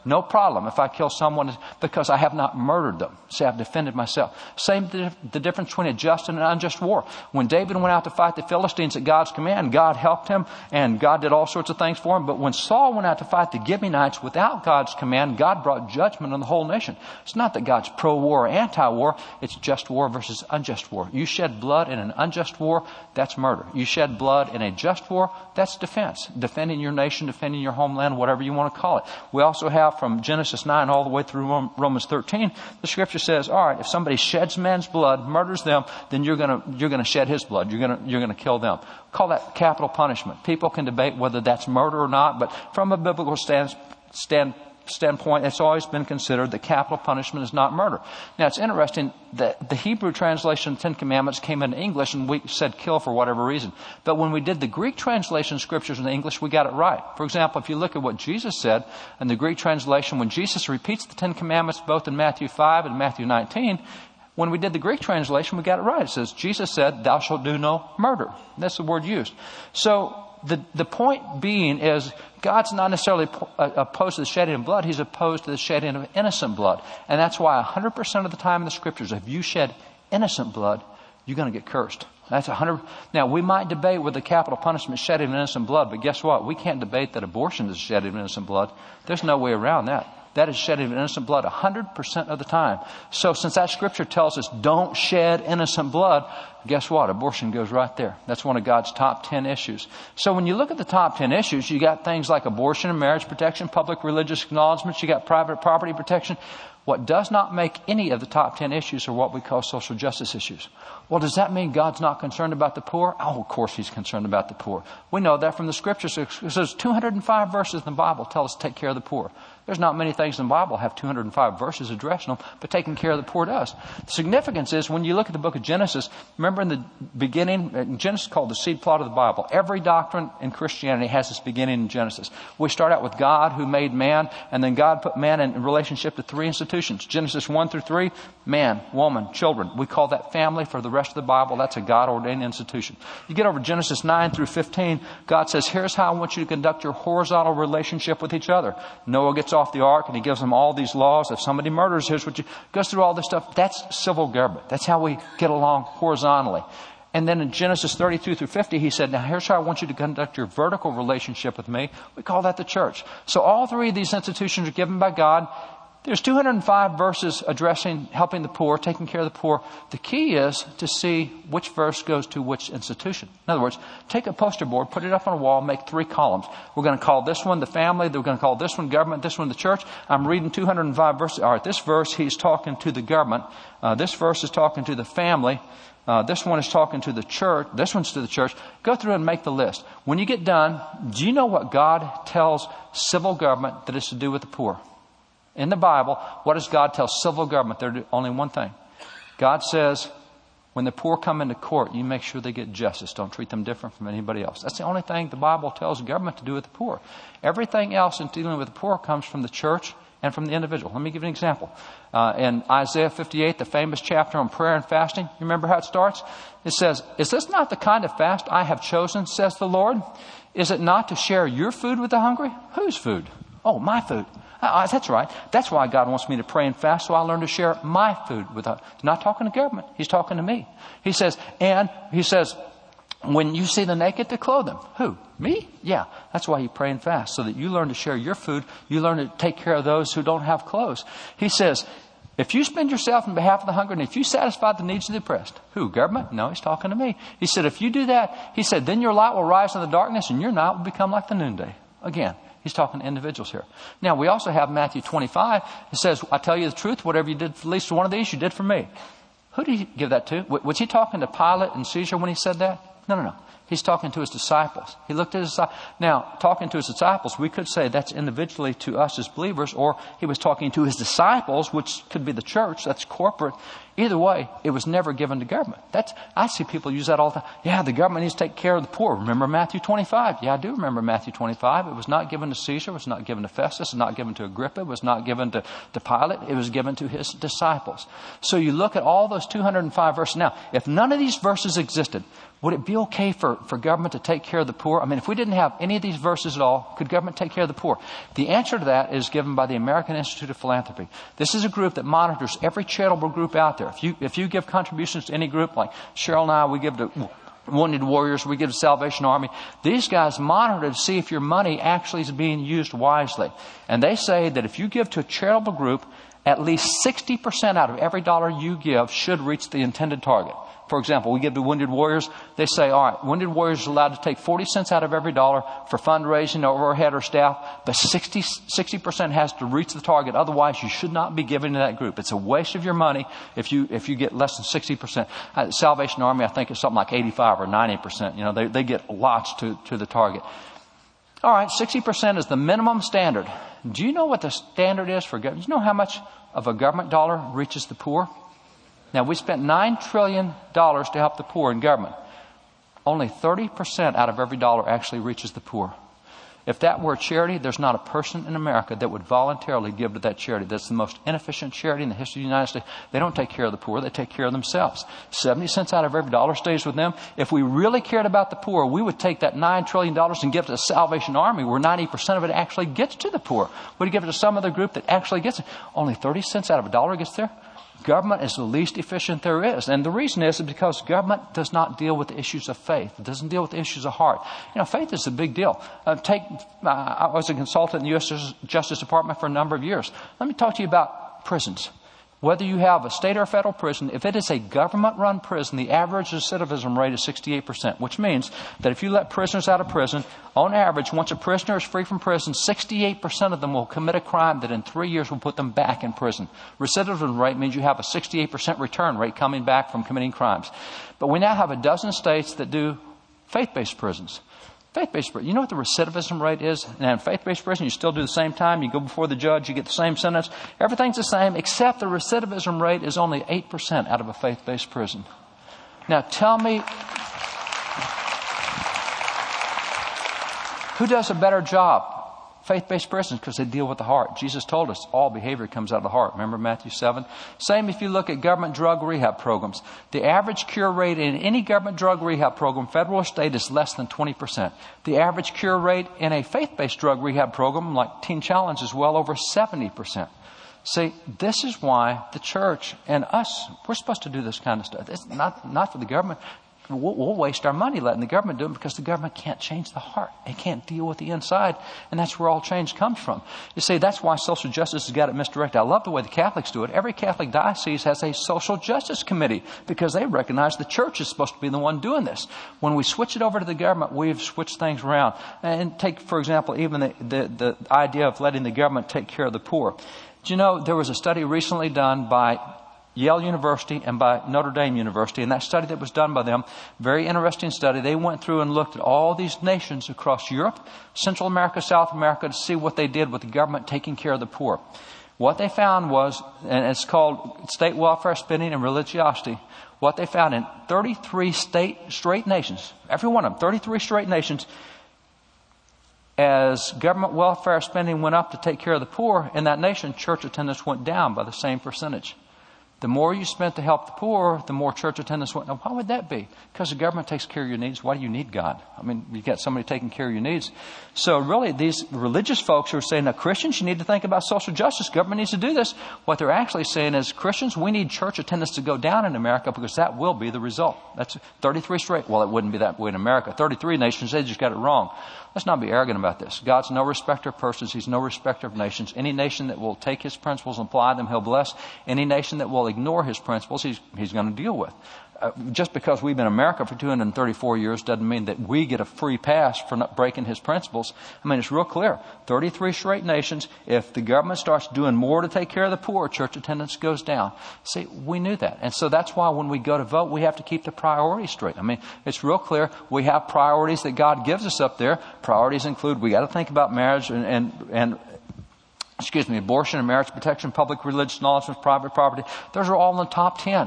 No problem if I kill someone because I have not murdered them. See, I've defended myself. Same the, the difference between a just and an unjust war. When David went out to fight the Philistines at God's command, God helped him and God did all sorts of things for him. But when Saul went out to fight the Gibeonites without God's command, God brought judgment on the whole nation. It's not that God's pro-war or anti-war. It's just war versus unjust war. You shed blood in an unjust war, that's murder. You shed blood in a just war, that's defense. Defending your nation, defending your homeland, whatever you want to call it. We also have from Genesis nine all the way through Romans thirteen, the scripture says, all right, if somebody sheds man's blood, murders them, then you're going to, you're going to shed his blood. You're going to, you're going to kill them. Call that capital punishment. People can debate whether that's murder or not, but from a biblical stand, stand, standpoint, it's always been considered that capital punishment is not murder. Now, it's interesting that the Hebrew translation of the Ten Commandments came in English and we said kill for whatever reason. But when we did the Greek translation of scriptures in English, we got it right. For example, if you look at what Jesus said in the Greek translation, when Jesus repeats the Ten Commandments both in Matthew five and Matthew nineteen, when we did the Greek translation, we got it right. It says, Jesus said, thou shalt do no murder. That's the word used. So the, the point being is God's not necessarily opposed to the shedding of blood. He's opposed to the shedding of innocent blood. And that's why one hundred percent of the time in the scriptures, if you shed innocent blood, you're going to get cursed. That's a hundred. Now, we might debate with the capital punishment shedding of innocent blood, but guess what? We can't debate that abortion is shedding of innocent blood. There's no way around that. That is shedding of innocent blood one hundred percent of the time. So since that scripture tells us don't shed innocent blood, guess what? Abortion goes right there. That's one of God's top ten issues. So when you look at the top ten issues, you got things like abortion and marriage protection, public religious acknowledgments, you got private property protection. What does not make any of the top ten issues are what we call social justice issues. Well, does that mean God's not concerned about the poor? Oh, of course he's concerned about the poor. We know that from the scriptures. It says two hundred five verses in the Bible tell us to take care of the poor. There's not many things in the Bible that have two hundred five verses addressing them, but taking care of the poor does. The significance is when you look at the book of Genesis, remember in the beginning, Genesis is called the seed plot of the Bible. Every doctrine in Christianity has its beginning in Genesis. We start out with God who made man, and then God put man in relationship to three institutions. Genesis one through three, man, woman, children. We call that family for the rest of the Bible. That's a God-ordained institution. You get over Genesis nine through fifteen, God says, here's how I want you to conduct your horizontal relationship with each other. Noah gets off the ark and he gives them all these laws. If somebody murders, here's what you, goes through all this stuff. That's civil government. That's how we get along horizontally. And then in Genesis thirty-two through fifty, he said, now here's how I want you to conduct your vertical relationship with me. We call that the church. So all three of these institutions are given by God. There's two hundred five verses addressing helping the poor, taking care of the poor. The key is to see which verse goes to which institution. In other words, take a poster board, put it up on a wall, make three columns. We're going to call this one the family. We're going to call this one government, this one the church. I'm reading two hundred five verses. All right, this verse, he's talking to the government. Uh, this verse is talking to the family. Uh, this one is talking to the church. This one's to the church. Go through and make the list. When you get done, do you know what God tells civil government that is to do with the poor? In the Bible, what does God tell civil government? They're only one thing. God says, when the poor come into court, you make sure they get justice. Don't treat them different from anybody else. That's the only thing the Bible tells government to do with the poor. Everything else in dealing with the poor comes from the church and from the individual. Let me give you an example. Uh, in Isaiah fifty-eight, the famous chapter on prayer and fasting, you remember how it starts? It says, is this not the kind of fast I have chosen, says the Lord? Is it not to share your food with the hungry? Whose food? Oh, my food. Uh, that's right. That's why God wants me to pray and fast, so I learn to share my food with others. He's not talking to government. He's talking to me. He says, and he says, when you see the naked, to clothe them. Who? Me? Yeah. That's why you pray and fast, so that you learn to share your food. You learn to take care of those who don't have clothes. He says, if you spend yourself in behalf of the hungry, and if you satisfy the needs of the oppressed. Who? Government? No, he's talking to me. He said, if you do that, he said, then your light will rise in the darkness, and your night will become like the noonday. Again. He's talking to individuals here. Now, we also have Matthew twenty-five. It says, I tell you the truth, whatever you did for at least one of these, you did for me. Who did he give that to? Was he talking to Pilate and Caesar when he said that? No, no, no. He's talking to his disciples. He looked at his disciples. Now, talking to his disciples, we could say that's individually to us as believers, or he was talking to his disciples, which could be the church. That's corporate. Either way, it was never given to government. That's, I see people use that all the time. Yeah, the government needs to take care of the poor. Remember Matthew twenty-five? Yeah, I do remember Matthew twenty-five. It was not given to Caesar. It was not given to Festus. It was not given to Agrippa. It was not given to, to Pilate. It was given to his disciples. So you look at all those two hundred five verses. Now, if none of these verses existed, would it be okay for for government to take care of the poor? I mean, if we didn't have any of these verses at all, could government take care of the poor? The answer to that is given by the American Institute of Philanthropy. This is a group that monitors every charitable group out there. If you, if you give contributions to any group, like Cheryl and I, we give to Wounded Warriors, we give to Salvation Army. These guys monitor to see if your money actually is being used wisely. And they say that if you give to a charitable group, at least sixty percent out of every dollar you give should reach the intended target. For example, we give to Wounded Warriors. They say, all right, Wounded Warriors is allowed to take forty cents out of every dollar for fundraising or overhead or staff, but sixty, sixty percent has to reach the target. Otherwise, you should not be giving to that group. It's a waste of your money if you if you get less than sixty percent. Uh, Salvation Army, I think, is something like eighty-five or ninety percent. You know, they, they get lots to, to the target. All right, sixty percent is the minimum standard. Do you know what the standard is for government? Do you know how much of a government dollar reaches the poor? Now, we spent nine trillion dollars to help the poor in government. Only thirty percent out of every dollar actually reaches the poor. If that were a charity, there's not a person in America that would voluntarily give to that charity. That's the most inefficient charity in the history of the United States. They don't take care of the poor. They take care of themselves. seventy cents out of every dollar stays with them. If we really cared about the poor, we would take that nine trillion dollars and give it to the Salvation Army, where ninety percent of it actually gets to the poor. We'd give it to some other group that actually gets it. Only thirty cents out of a dollar gets there. Government is the least efficient there is. And the reason is because government does not deal with the issues of faith. It doesn't deal with the issues of heart. You know, faith is a big deal. Uh, take, uh, I was a consultant in the U S Justice Department for a number of years. Let me talk to you about prisons. Whether you have a state or federal prison, if it is a government-run prison, the average recidivism rate is sixty-eight percent, which means that if you let prisoners out of prison, on average, once a prisoner is free from prison, sixty-eight percent of them will commit a crime that in three years will put them back in prison. Recidivism rate means you have a sixty-eight percent return rate coming back from committing crimes. But we now have a dozen states that do faith-based prisons. Faith-based prison. You know what the recidivism rate is? Now, in faith-based prison, you still do the same time. You go before the judge, you get the same sentence. Everything's the same, except the recidivism rate is only eight percent out of a faith-based prison. Now, tell me, who does a better job? Faith-based prisons, because they deal with the heart. Jesus told us all behavior comes out of the heart. Remember Matthew seven? Same if you look at government drug rehab programs. The average cure rate in any government drug rehab program, federal or state, is less than twenty percent. The average cure rate in a faith-based drug rehab program, like Teen Challenge, is well over seventy percent. See, this is why the church and us, we're supposed to do this kind of stuff. It's not, not for the government. We'll, we'll waste our money letting the government do it because the government can't change the heart. It can't deal with the inside. And that's where all change comes from. You see, that's why social justice has got it misdirected. I love the way the Catholics do it. Every Catholic diocese has a social justice committee because they recognize the church is supposed to be the one doing this. When we switch it over to the government, we've switched things around. And take, for example, even the, the, the idea of letting the government take care of the poor. Do you know, there was a study recently done by Yale University and by Notre Dame University. And that study that was done by them, very interesting study. They went through and looked at all these nations across Europe, Central America, South America, to see what they did with the government taking care of the poor. What they found was, and it's called state welfare spending and religiosity, what they found in thirty-three state straight nations, every one of them, thirty-three straight nations, as government welfare spending went up to take care of the poor in that nation, church attendance went down by the same percentage. The more you spent to help the poor, the more church attendance went. Now, why would that be? Because the government takes care of your needs. Why do you need God? I mean, you got somebody taking care of your needs. So really, these religious folks who are saying, now, Christians, you need to think about social justice. Government needs to do this. What they're actually saying is, Christians, we need church attendance to go down in America because that will be the result. That's thirty-three straight. Well, it wouldn't be that way in America. thirty-three nations, they just got it wrong. Let's not be arrogant about this. God's no respecter of persons. He's no respecter of nations. Any nation that will take his principles and apply them, he'll bless. Any nation that will ignore his principles, he's, he's going to deal with. Uh, just because we've been in America for two hundred thirty-four years doesn't mean that we get a free pass for not breaking his principles. I mean, it's real clear. thirty-three straight nations. If the government starts doing more to take care of the poor, church attendance goes down. See, we knew that. And so that's why when we go to vote, we have to keep the priorities straight. I mean, it's real clear. We have priorities that God gives us up there. Priorities include, we got to think about marriage and, and, and excuse me, abortion and marriage protection, public religious knowledge of private property. Those are all in the top ten.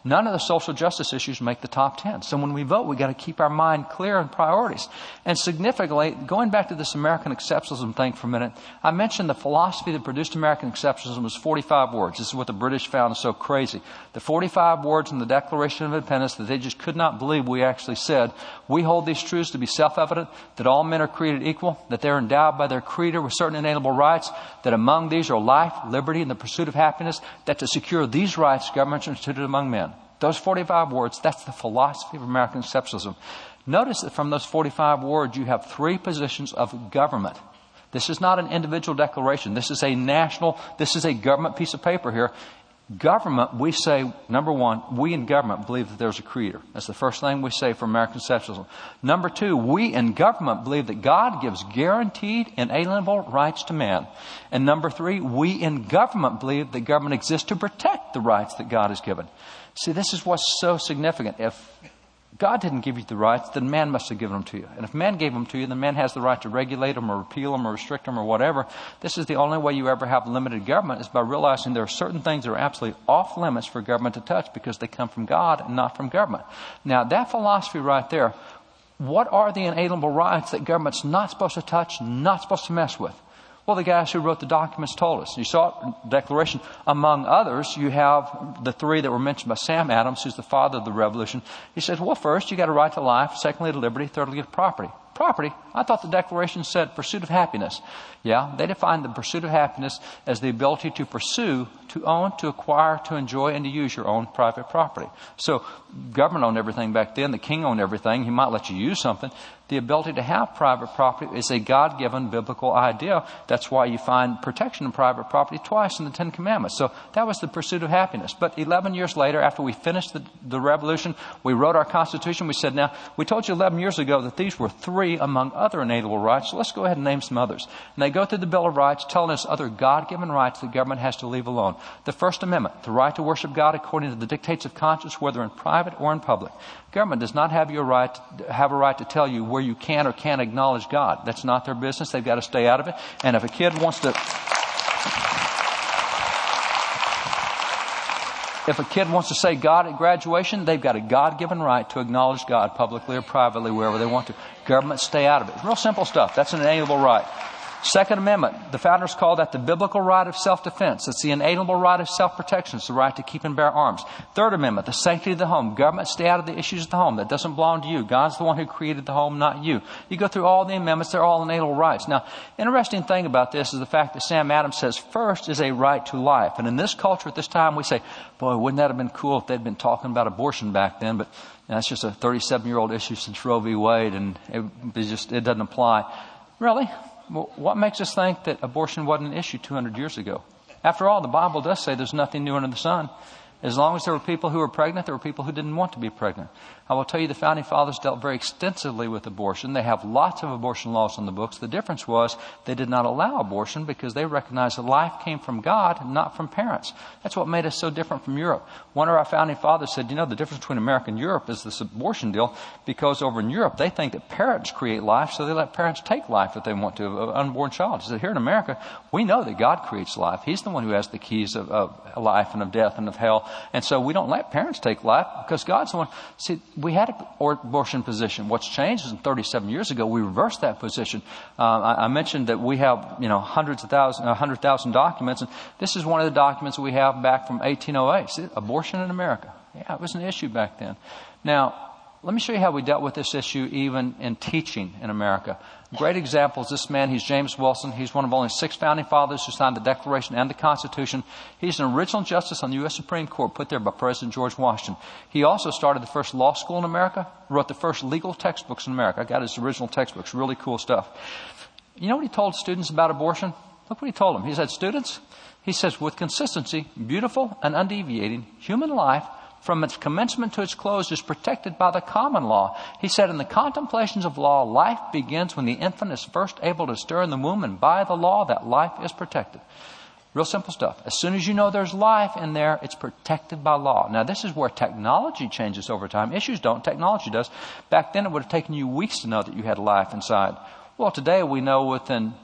None of the social justice issues make the top ten. So when we vote, we got to keep our mind clear on priorities. And significantly, going back to this American exceptionalism thing for a minute, I mentioned the philosophy that produced American exceptionalism was forty-five words. This is what the British found so crazy. The forty-five words in the Declaration of Independence that they just could not believe we actually said. We hold these truths to be self-evident, that all men are created equal, that they're endowed by their Creator with certain inalienable rights, that among these are life, liberty, and the pursuit of happiness, that to secure these rights, governments are instituted among men. Those forty-five words, that's the philosophy of American exceptionalism. Notice that from those forty-five words, you have three positions of government. This is not an individual declaration. This is a national, this is a government piece of paper here. Government, we say, number one, we in government believe that there's a creator. That's the first thing we say for American exceptionalism. Number two, we in government believe that God gives guaranteed inalienable rights to man. And number three, we in government believe that government exists to protect the rights that God has given. See, this is what's so significant. If God didn't give you the rights, then man must have given them to you. And if man gave them to you, then man has the right to regulate them or repeal them or restrict them or whatever. This is the only way you ever have limited government, is by realizing there are certain things that are absolutely off limits for government to touch because they come from God and not from government. Now, that philosophy right there, what are the inalienable rights that government's not supposed to touch, not supposed to mess with? Well, the guys who wrote the documents told us. You saw it in the Declaration. Among others, you have the three that were mentioned by Sam Adams, who's the father of the revolution. He says, well, first, you got a right to life. Secondly, to liberty. Thirdly, to property. Property? I thought the Declaration said pursuit of happiness. Yeah, they defined the pursuit of happiness as the ability to pursue, to own, to acquire, to enjoy, and to use your own private property. So government owned everything back then. The king owned everything. He might let you use something. The ability to have private property is a God-given biblical idea. That's why you find protection of private property twice in the Ten Commandments. So that was the pursuit of happiness. But eleven years later, after we finished the, the revolution, we wrote our Constitution. We said, now, we told you eleven years ago that these were three among other inalienable rights. So let's go ahead and name some others. And they go through the Bill of Rights, telling us other God-given rights the government has to leave alone. The First Amendment, the right to worship God according to the dictates of conscience, whether in private or in public. Government does not have your right, have a right to tell you where you can or can't acknowledge God. That's not their business. They've got to stay out of it. And if a kid wants to, if a kid wants to say God at graduation, they've got a God-given right to acknowledge God publicly or privately, wherever they want to. Government, stay out of it. Real simple stuff. That's an inalienable right. Second Amendment, the founders call that the biblical right of self-defense. It's the inalienable right of self-protection. It's the right to keep and bear arms. Third Amendment, the sanctity of the home. Government, stay out of the issues of the home. That doesn't belong to you. God's the one who created the home, not you. You go through all the amendments. They're all inalienable rights. Now, interesting thing about this is the fact that Sam Adams says first is a right to life. And in this culture at this time, we say, boy, wouldn't that have been cool if they'd been talking about abortion back then? But that's just a thirty-seven-year-old issue since Roe v. Wade, and it, it just it doesn't apply. Really? Well, what makes us think that abortion wasn't an issue two hundred years ago? After all, the Bible does say there's nothing new under the sun. As long as there were people who were pregnant, there were people who didn't want to be pregnant. I will tell you the Founding Fathers dealt very extensively with abortion. They have lots of abortion laws in the books. The difference was they did not allow abortion because they recognized that life came from God, not from parents. That's what made us so different from Europe. One of our Founding Fathers said, you know, the difference between America and Europe is this abortion deal, because over in Europe, they think that parents create life, so they let parents take life if they want to, of an unborn child. He said, here in America, we know that God creates life. He's the one who has the keys of, of life and of death and of hell. And so we don't let parents take life because God's the one. See, we had an abortion position. What's changed is in thirty-seven years ago, we reversed that position. Uh, I, I mentioned that we have, you know, hundreds of thousands, a hundred thousand documents. And this is one of the documents we have back from eighteen oh eight. See, abortion in America. Yeah, it was an issue back then. Now, let me show you how we dealt with this issue even in teaching in America. Great example is this man. He's James Wilson. He's one of only six founding fathers who signed the Declaration and the Constitution. He's an original justice on the U S Supreme Court put there by President George Washington. He also started the first law school in America, wrote the first legal textbooks in America. I got his original textbooks, really cool stuff. You know what he told students about abortion? Look what he told them. He said, students, he says, with consistency, beautiful and undeviating, human life from its commencement to its close is protected by the common law. He said, in the contemplations of law, life begins when the infant is first able to stir in the womb, and by the law, that life is protected. Real simple stuff. As soon as you know there's life in there, it's protected by law. Now, this is where technology changes over time. Issues don't. Technology does. Back then, it would have taken you weeks to know that you had life inside. Well, today we know within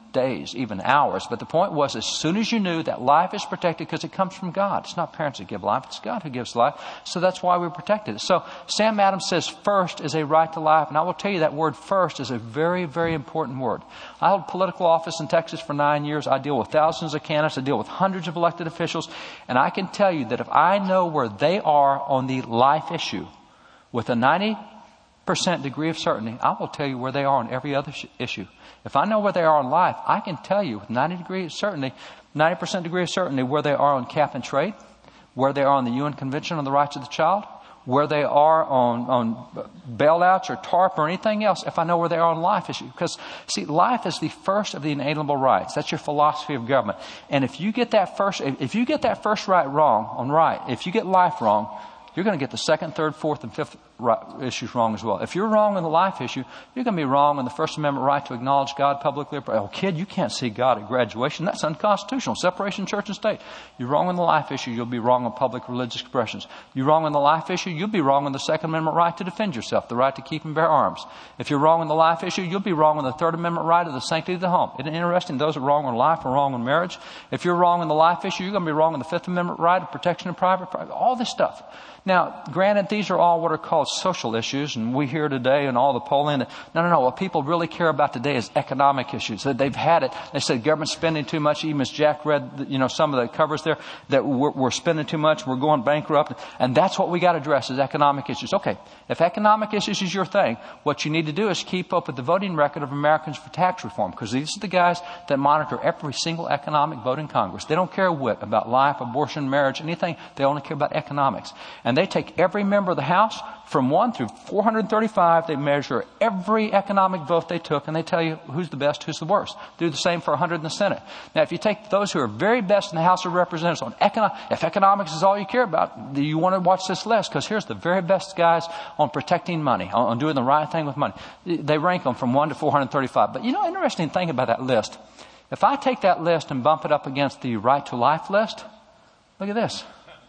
days, even hours. But the point was, as soon as you knew that life is protected because it comes from God. It's not parents that give life. It's God who gives life. So that's why we're protected. So Sam Adams says first is a right to life. And I will tell you that word first is a very, very important word. I held political office in Texas for nine years. I deal with thousands of candidates. I deal with hundreds of elected officials. And I can tell you that if I know where they are on the life issue with a ninety percent degree of certainty, I will tell you where they are on every other sh- issue. If I know where they are in life, I can tell you with ninety degrees of certainty, ninety percent degree of certainty where they are on cap and trade, where they are on the U N Convention on the Rights of the Child, where they are on, on bailouts or TARP or anything else, if I know where they are on life issue. Because, see, life is the first of the inalienable rights. That's your philosophy of government. And if you get that first, if you get that first right wrong on right, if you get life wrong, you're going to get the second, third, fourth, and fifth right issues wrong as well. If you're wrong on the life issue, you're going to be wrong on the First Amendment right to acknowledge God publicly. Oh, kid, you can't see God at graduation. That's unconstitutional. Separation of church and state. You're wrong on the life issue. You'll be wrong on public religious expressions. You're wrong on the life issue. You'll be wrong on the Second Amendment right to defend yourself, the right to keep and bear arms. If you're wrong on the life issue, you'll be wrong on the Third Amendment right of the sanctity of the home. Isn't it interesting? Those are wrong on life are wrong on marriage. If you're wrong on the life issue, you're going to be wrong on the Fifth Amendment right of protection of private property. All this stuff. Now, granted, these are all what are called social issues, and we hear today and all the polling that, no, no, no, what people really care about today is economic issues. That they've had it. They said government's spending too much. Even as Jack read, you know, some of the covers there, that we're, we're spending too much, we're going bankrupt, and that's what we got to address is economic issues. Okay, if economic issues is your thing, what you need to do is keep up with the voting record of Americans for tax reform, because these are the guys that monitor every single economic vote in Congress. They don't care a whit about life, abortion, marriage, anything. They only care about economics. And they take every member of the House from one through four hundred thirty-five. They measure every economic vote they took, and they tell you who's the best, who's the worst. Do the same for one hundred in the Senate. Now, if you take those who are very best in the House of Representatives on economic, if economics is all you care about, do you want to watch this list? Because here's the very best guys on protecting money, on, on doing the right thing with money. They rank them from one to four hundred thirty-five. But you know, interesting thing about that list, if I take that list and bump it up against the right to life list, look at this.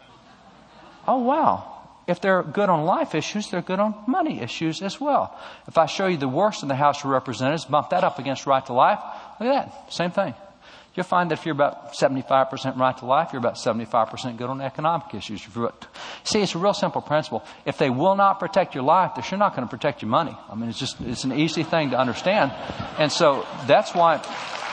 Oh, wow. If they're good on life issues, they're good on money issues as well. If I show you the worst in the House of Representatives, bump that up against right to life, look at that. Same thing. You'll find that if you're about seventy-five percent right to life, you're about seventy-five percent good on economic issues. See, it's a real simple principle. If they will not protect your life, they're sure not going to protect your money. I mean, it's just, it's an easy thing to understand. And so that's why...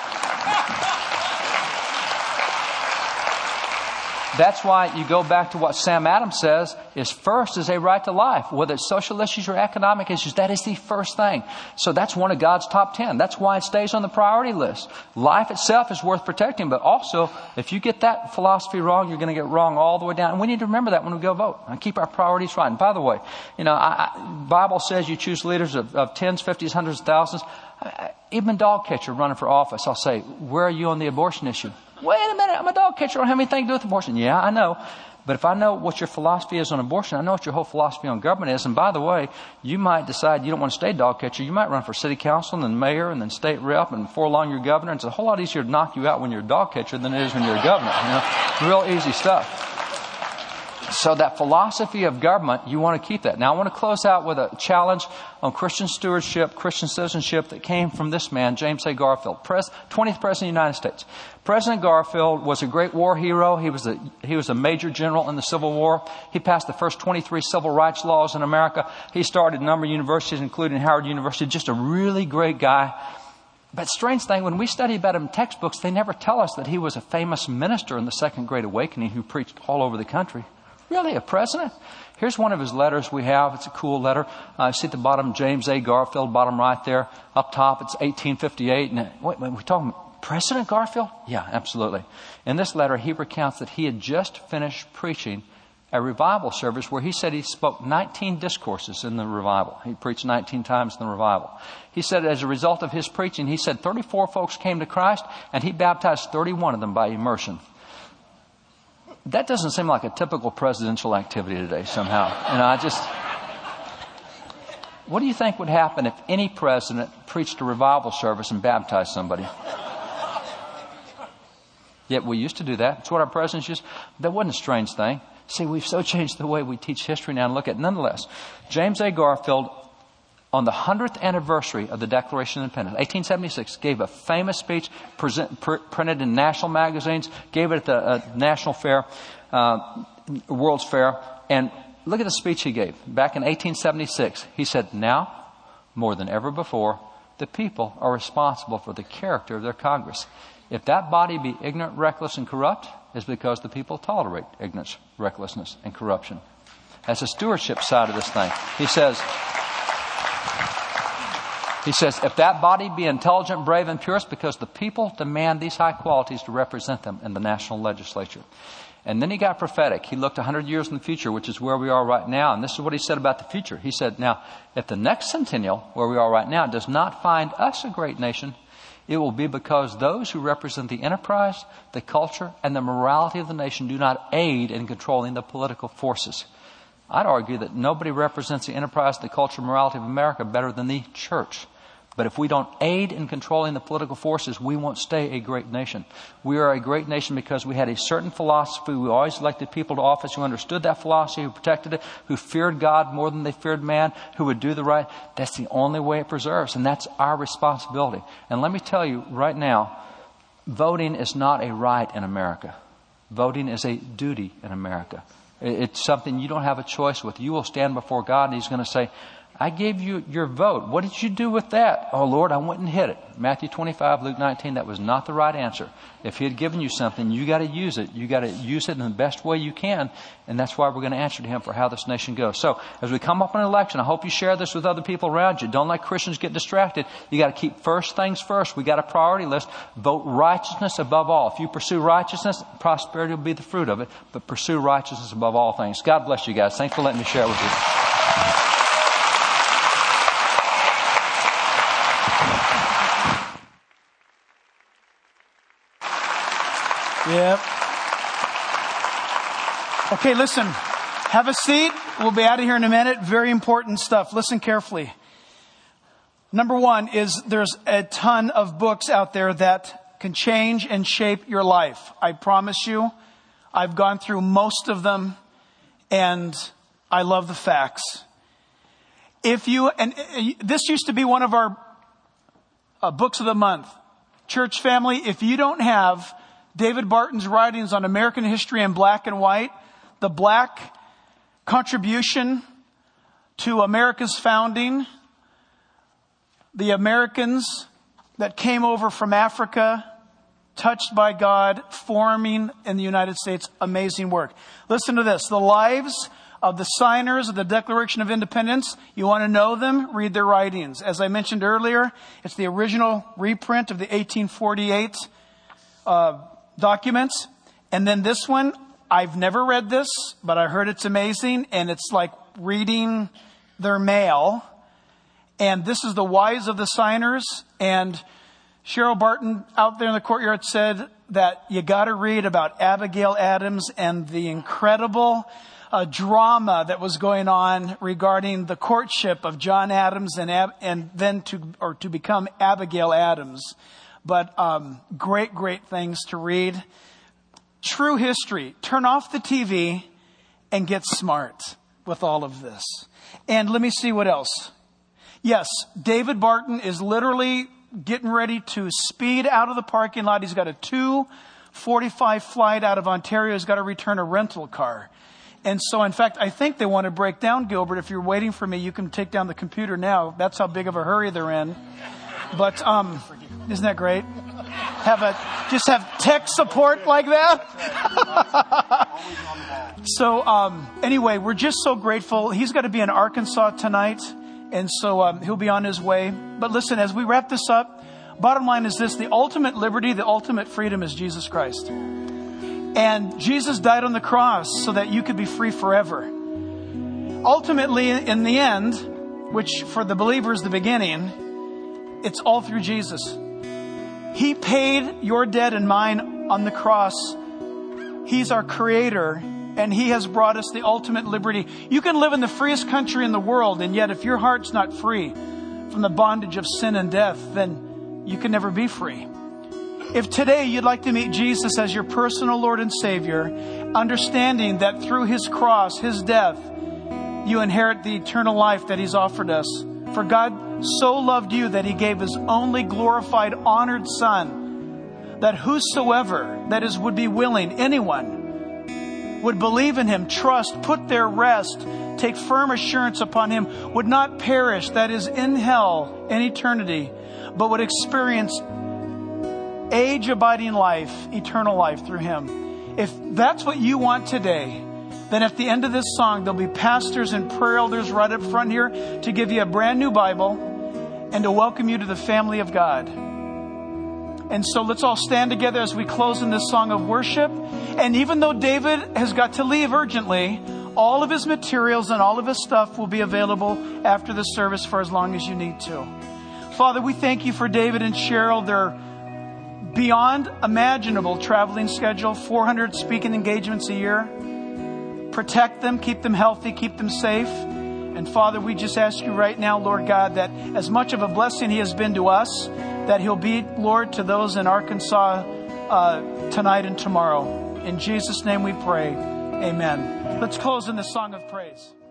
That's why you go back to what Sam Adams says is first is a right to life. Whether it's social issues or economic issues, that is the first thing. So that's one of God's top ten. That's why it stays on the priority list. Life itself is worth protecting, but also if you get that philosophy wrong, you're going to get wrong all the way down. And we need to remember that when we go vote and keep our priorities right. And by the way, you know, I, I, Bible says you choose leaders of, of tens, fifties, hundreds, thousands. I, even a dog catcher running for office, I'll say, where are you on the abortion issue? Wait a minute, I'm a dog catcher. I don't have anything to do with abortion. Yeah, I know. But if I know what your philosophy is on abortion, I know what your whole philosophy on government is. And by the way, you might decide you don't want to stay dog catcher. You might run for city council and then mayor and then state rep, and before long you're governor. It's a whole lot easier to knock you out when you're a dog catcher than it is when you're a governor. You know, real easy stuff. So that philosophy of government, you want to keep that. Now I want to close out with a challenge on Christian stewardship, Christian citizenship that came from this man, James A. Garfield, pres- twentieth President of the United States. President Garfield was a great war hero. He was a, he was a major general in the Civil War. He passed the first twenty-three civil rights laws in America. He started a number of universities, including Howard University. Just a really great guy. But strange thing, when we study about him in textbooks, they never tell us that he was a famous minister in the Second Great Awakening who preached all over the country. Really, a president? Here's one of his letters we have. It's a cool letter. I uh, see at the bottom, James A. Garfield, bottom right there. Up top, it's eighteen fifty-eight. And wait, wait, we're talking President Garfield? Yeah, absolutely. In this letter, he recounts that he had just finished preaching a revival service where he said he spoke nineteen discourses in the revival. He preached nineteen times in the revival. He said as a result of his preaching, he said thirty-four folks came to Christ, and he baptized thirty-one of them by immersion. That doesn't seem like a typical presidential activity today somehow. And I just... What do you think would happen if any president preached a revival service and baptized somebody? Yet we used to do that. It's what our presidents used. That wasn't a strange thing. See, we've so changed the way we teach history now and look at it. Nonetheless, James A. Garfield on the hundredth anniversary of the Declaration of Independence, eighteen seventy-six, gave a famous speech present, pr- printed in national magazines, gave it at the uh, National Fair, uh, World's Fair. And look at the speech he gave. Back in eighteen seventy-six, he said, now, more than ever before, the people are responsible for the character of their Congress. If that body be ignorant, reckless, and corrupt, it's because the people tolerate ignorance, recklessness, and corruption. That's the stewardship side of this thing. He says, he says, if that body be intelligent, brave, and pure, it's because the people demand these high qualities to represent them in the national legislature. And then he got prophetic. He looked one hundred years in the future, which is where we are right now. And this is what he said about the future. He said, now, if the next centennial, where we are right now, does not find us a great nation, it will be because those who represent the enterprise, the culture, and the morality of the nation do not aid in controlling the political forces. I'd argue that nobody represents the enterprise, the culture, and morality of America better than the church. But if we don't aid in controlling the political forces, we won't stay a great nation. We are a great nation because we had a certain philosophy. We always elected people to office who understood that philosophy, who protected it, who feared God more than they feared man, who would do the right. That's the only way it preserves, and that's our responsibility. And let me tell you right now, voting is not a right in America. Voting is a duty in America. It's something you don't have a choice with. You will stand before God, and He's going to say, I gave you your vote. What did you do with that? Oh, Lord, I went and hid it. Matthew twenty-five, Luke nineteen, that was not the right answer. If He had given you something, you got to use it. You got to use it in the best way you can. And that's why we're going to answer to Him for how this nation goes. So as we come up on an election, I hope you share this with other people around you. Don't let Christians get distracted. You got to keep first things first. We got a priority list. Vote righteousness above all. If you pursue righteousness, prosperity will be the fruit of it. But pursue righteousness above all things. God bless you guys. Thanks for letting me share it with you. Yep. Okay, listen. Have a seat. We'll be out of here in a minute. Very important stuff. Listen carefully. Number one is there's a ton of books out there that can change and shape your life. I promise you. I've gone through most of them, and I love the facts. If you, and this used to be one of our uh, books of the month. Church family, if you don't have David Barton's writings on American history in black and white, the black contribution to America's founding, the Americans that came over from Africa, touched by God, forming in the United States, amazing work. Listen to this. The lives of the signers of the Declaration of Independence. You want to know them? Read their writings. As I mentioned earlier, it's the original reprint of the eighteen forty-eight uh, documents. And then this one, I've never read this, but I heard it's amazing. And it's like reading their mail. And this is the wives of the signers. And Cheryl Barton out there in the courtyard said that you got to read about Abigail Adams and the incredible uh, drama that was going on regarding the courtship of John Adams and Ab- and then to or to become Abigail Adams. But um, great, great things to read. True history. Turn off the T V and get smart with all of this. And let me see what else. Yes, David Barton is literally getting ready to speed out of the parking lot. He's got a two forty-five flight out of Ontario. He's got to return a rental car. And so, in fact, I think they want to break down, Gilbert. If you're waiting for me, you can take down the computer now. That's how big of a hurry they're in. But um, isn't that great? Have a just have tech support like that. So um, anyway, we're just so grateful. He's got to be in Arkansas tonight. And so um, he'll be on his way. But listen, as we wrap this up, bottom line is this. The ultimate liberty, the ultimate freedom is Jesus Christ. And Jesus died on the cross so that you could be free forever. Ultimately, in the end, which for the believer is the beginning, it's all through Jesus. He paid your debt and mine on the cross. He's our creator. And He has brought us the ultimate liberty. You can live in the freest country in the world, and yet if your heart's not free from the bondage of sin and death, then you can never be free. If today you'd like to meet Jesus as your personal Lord and Savior, understanding that through His cross, His death, you inherit the eternal life that He's offered us For God so loved you that he gave his only glorified, honored Son, that whosoever, that is, would be willing, anyone, would believe in him, trust, put their rest, take firm assurance upon him, would not perish, that is, in hell in eternity, but would experience age-abiding life, eternal life through him. If that's what you want today, then at the end of this song, there'll be pastors and prayer elders right up front here to give you a brand new Bible and to welcome you to the family of God. And so let's all stand together as we close in this song of worship. And even though David has got to leave urgently, all of his materials and all of his stuff will be available after the service for as long as you need to. Father, we thank you for David and Cheryl. They're beyond imaginable traveling schedule, four hundred speaking engagements a year. Protect them, keep them healthy, keep them safe. And Father, we just ask you right now, Lord God, that as much of a blessing he has been to us, that he'll be, Lord, to those in Arkansas uh, tonight and tomorrow. In Jesus' name we pray. Amen. Let's close in the song of praise.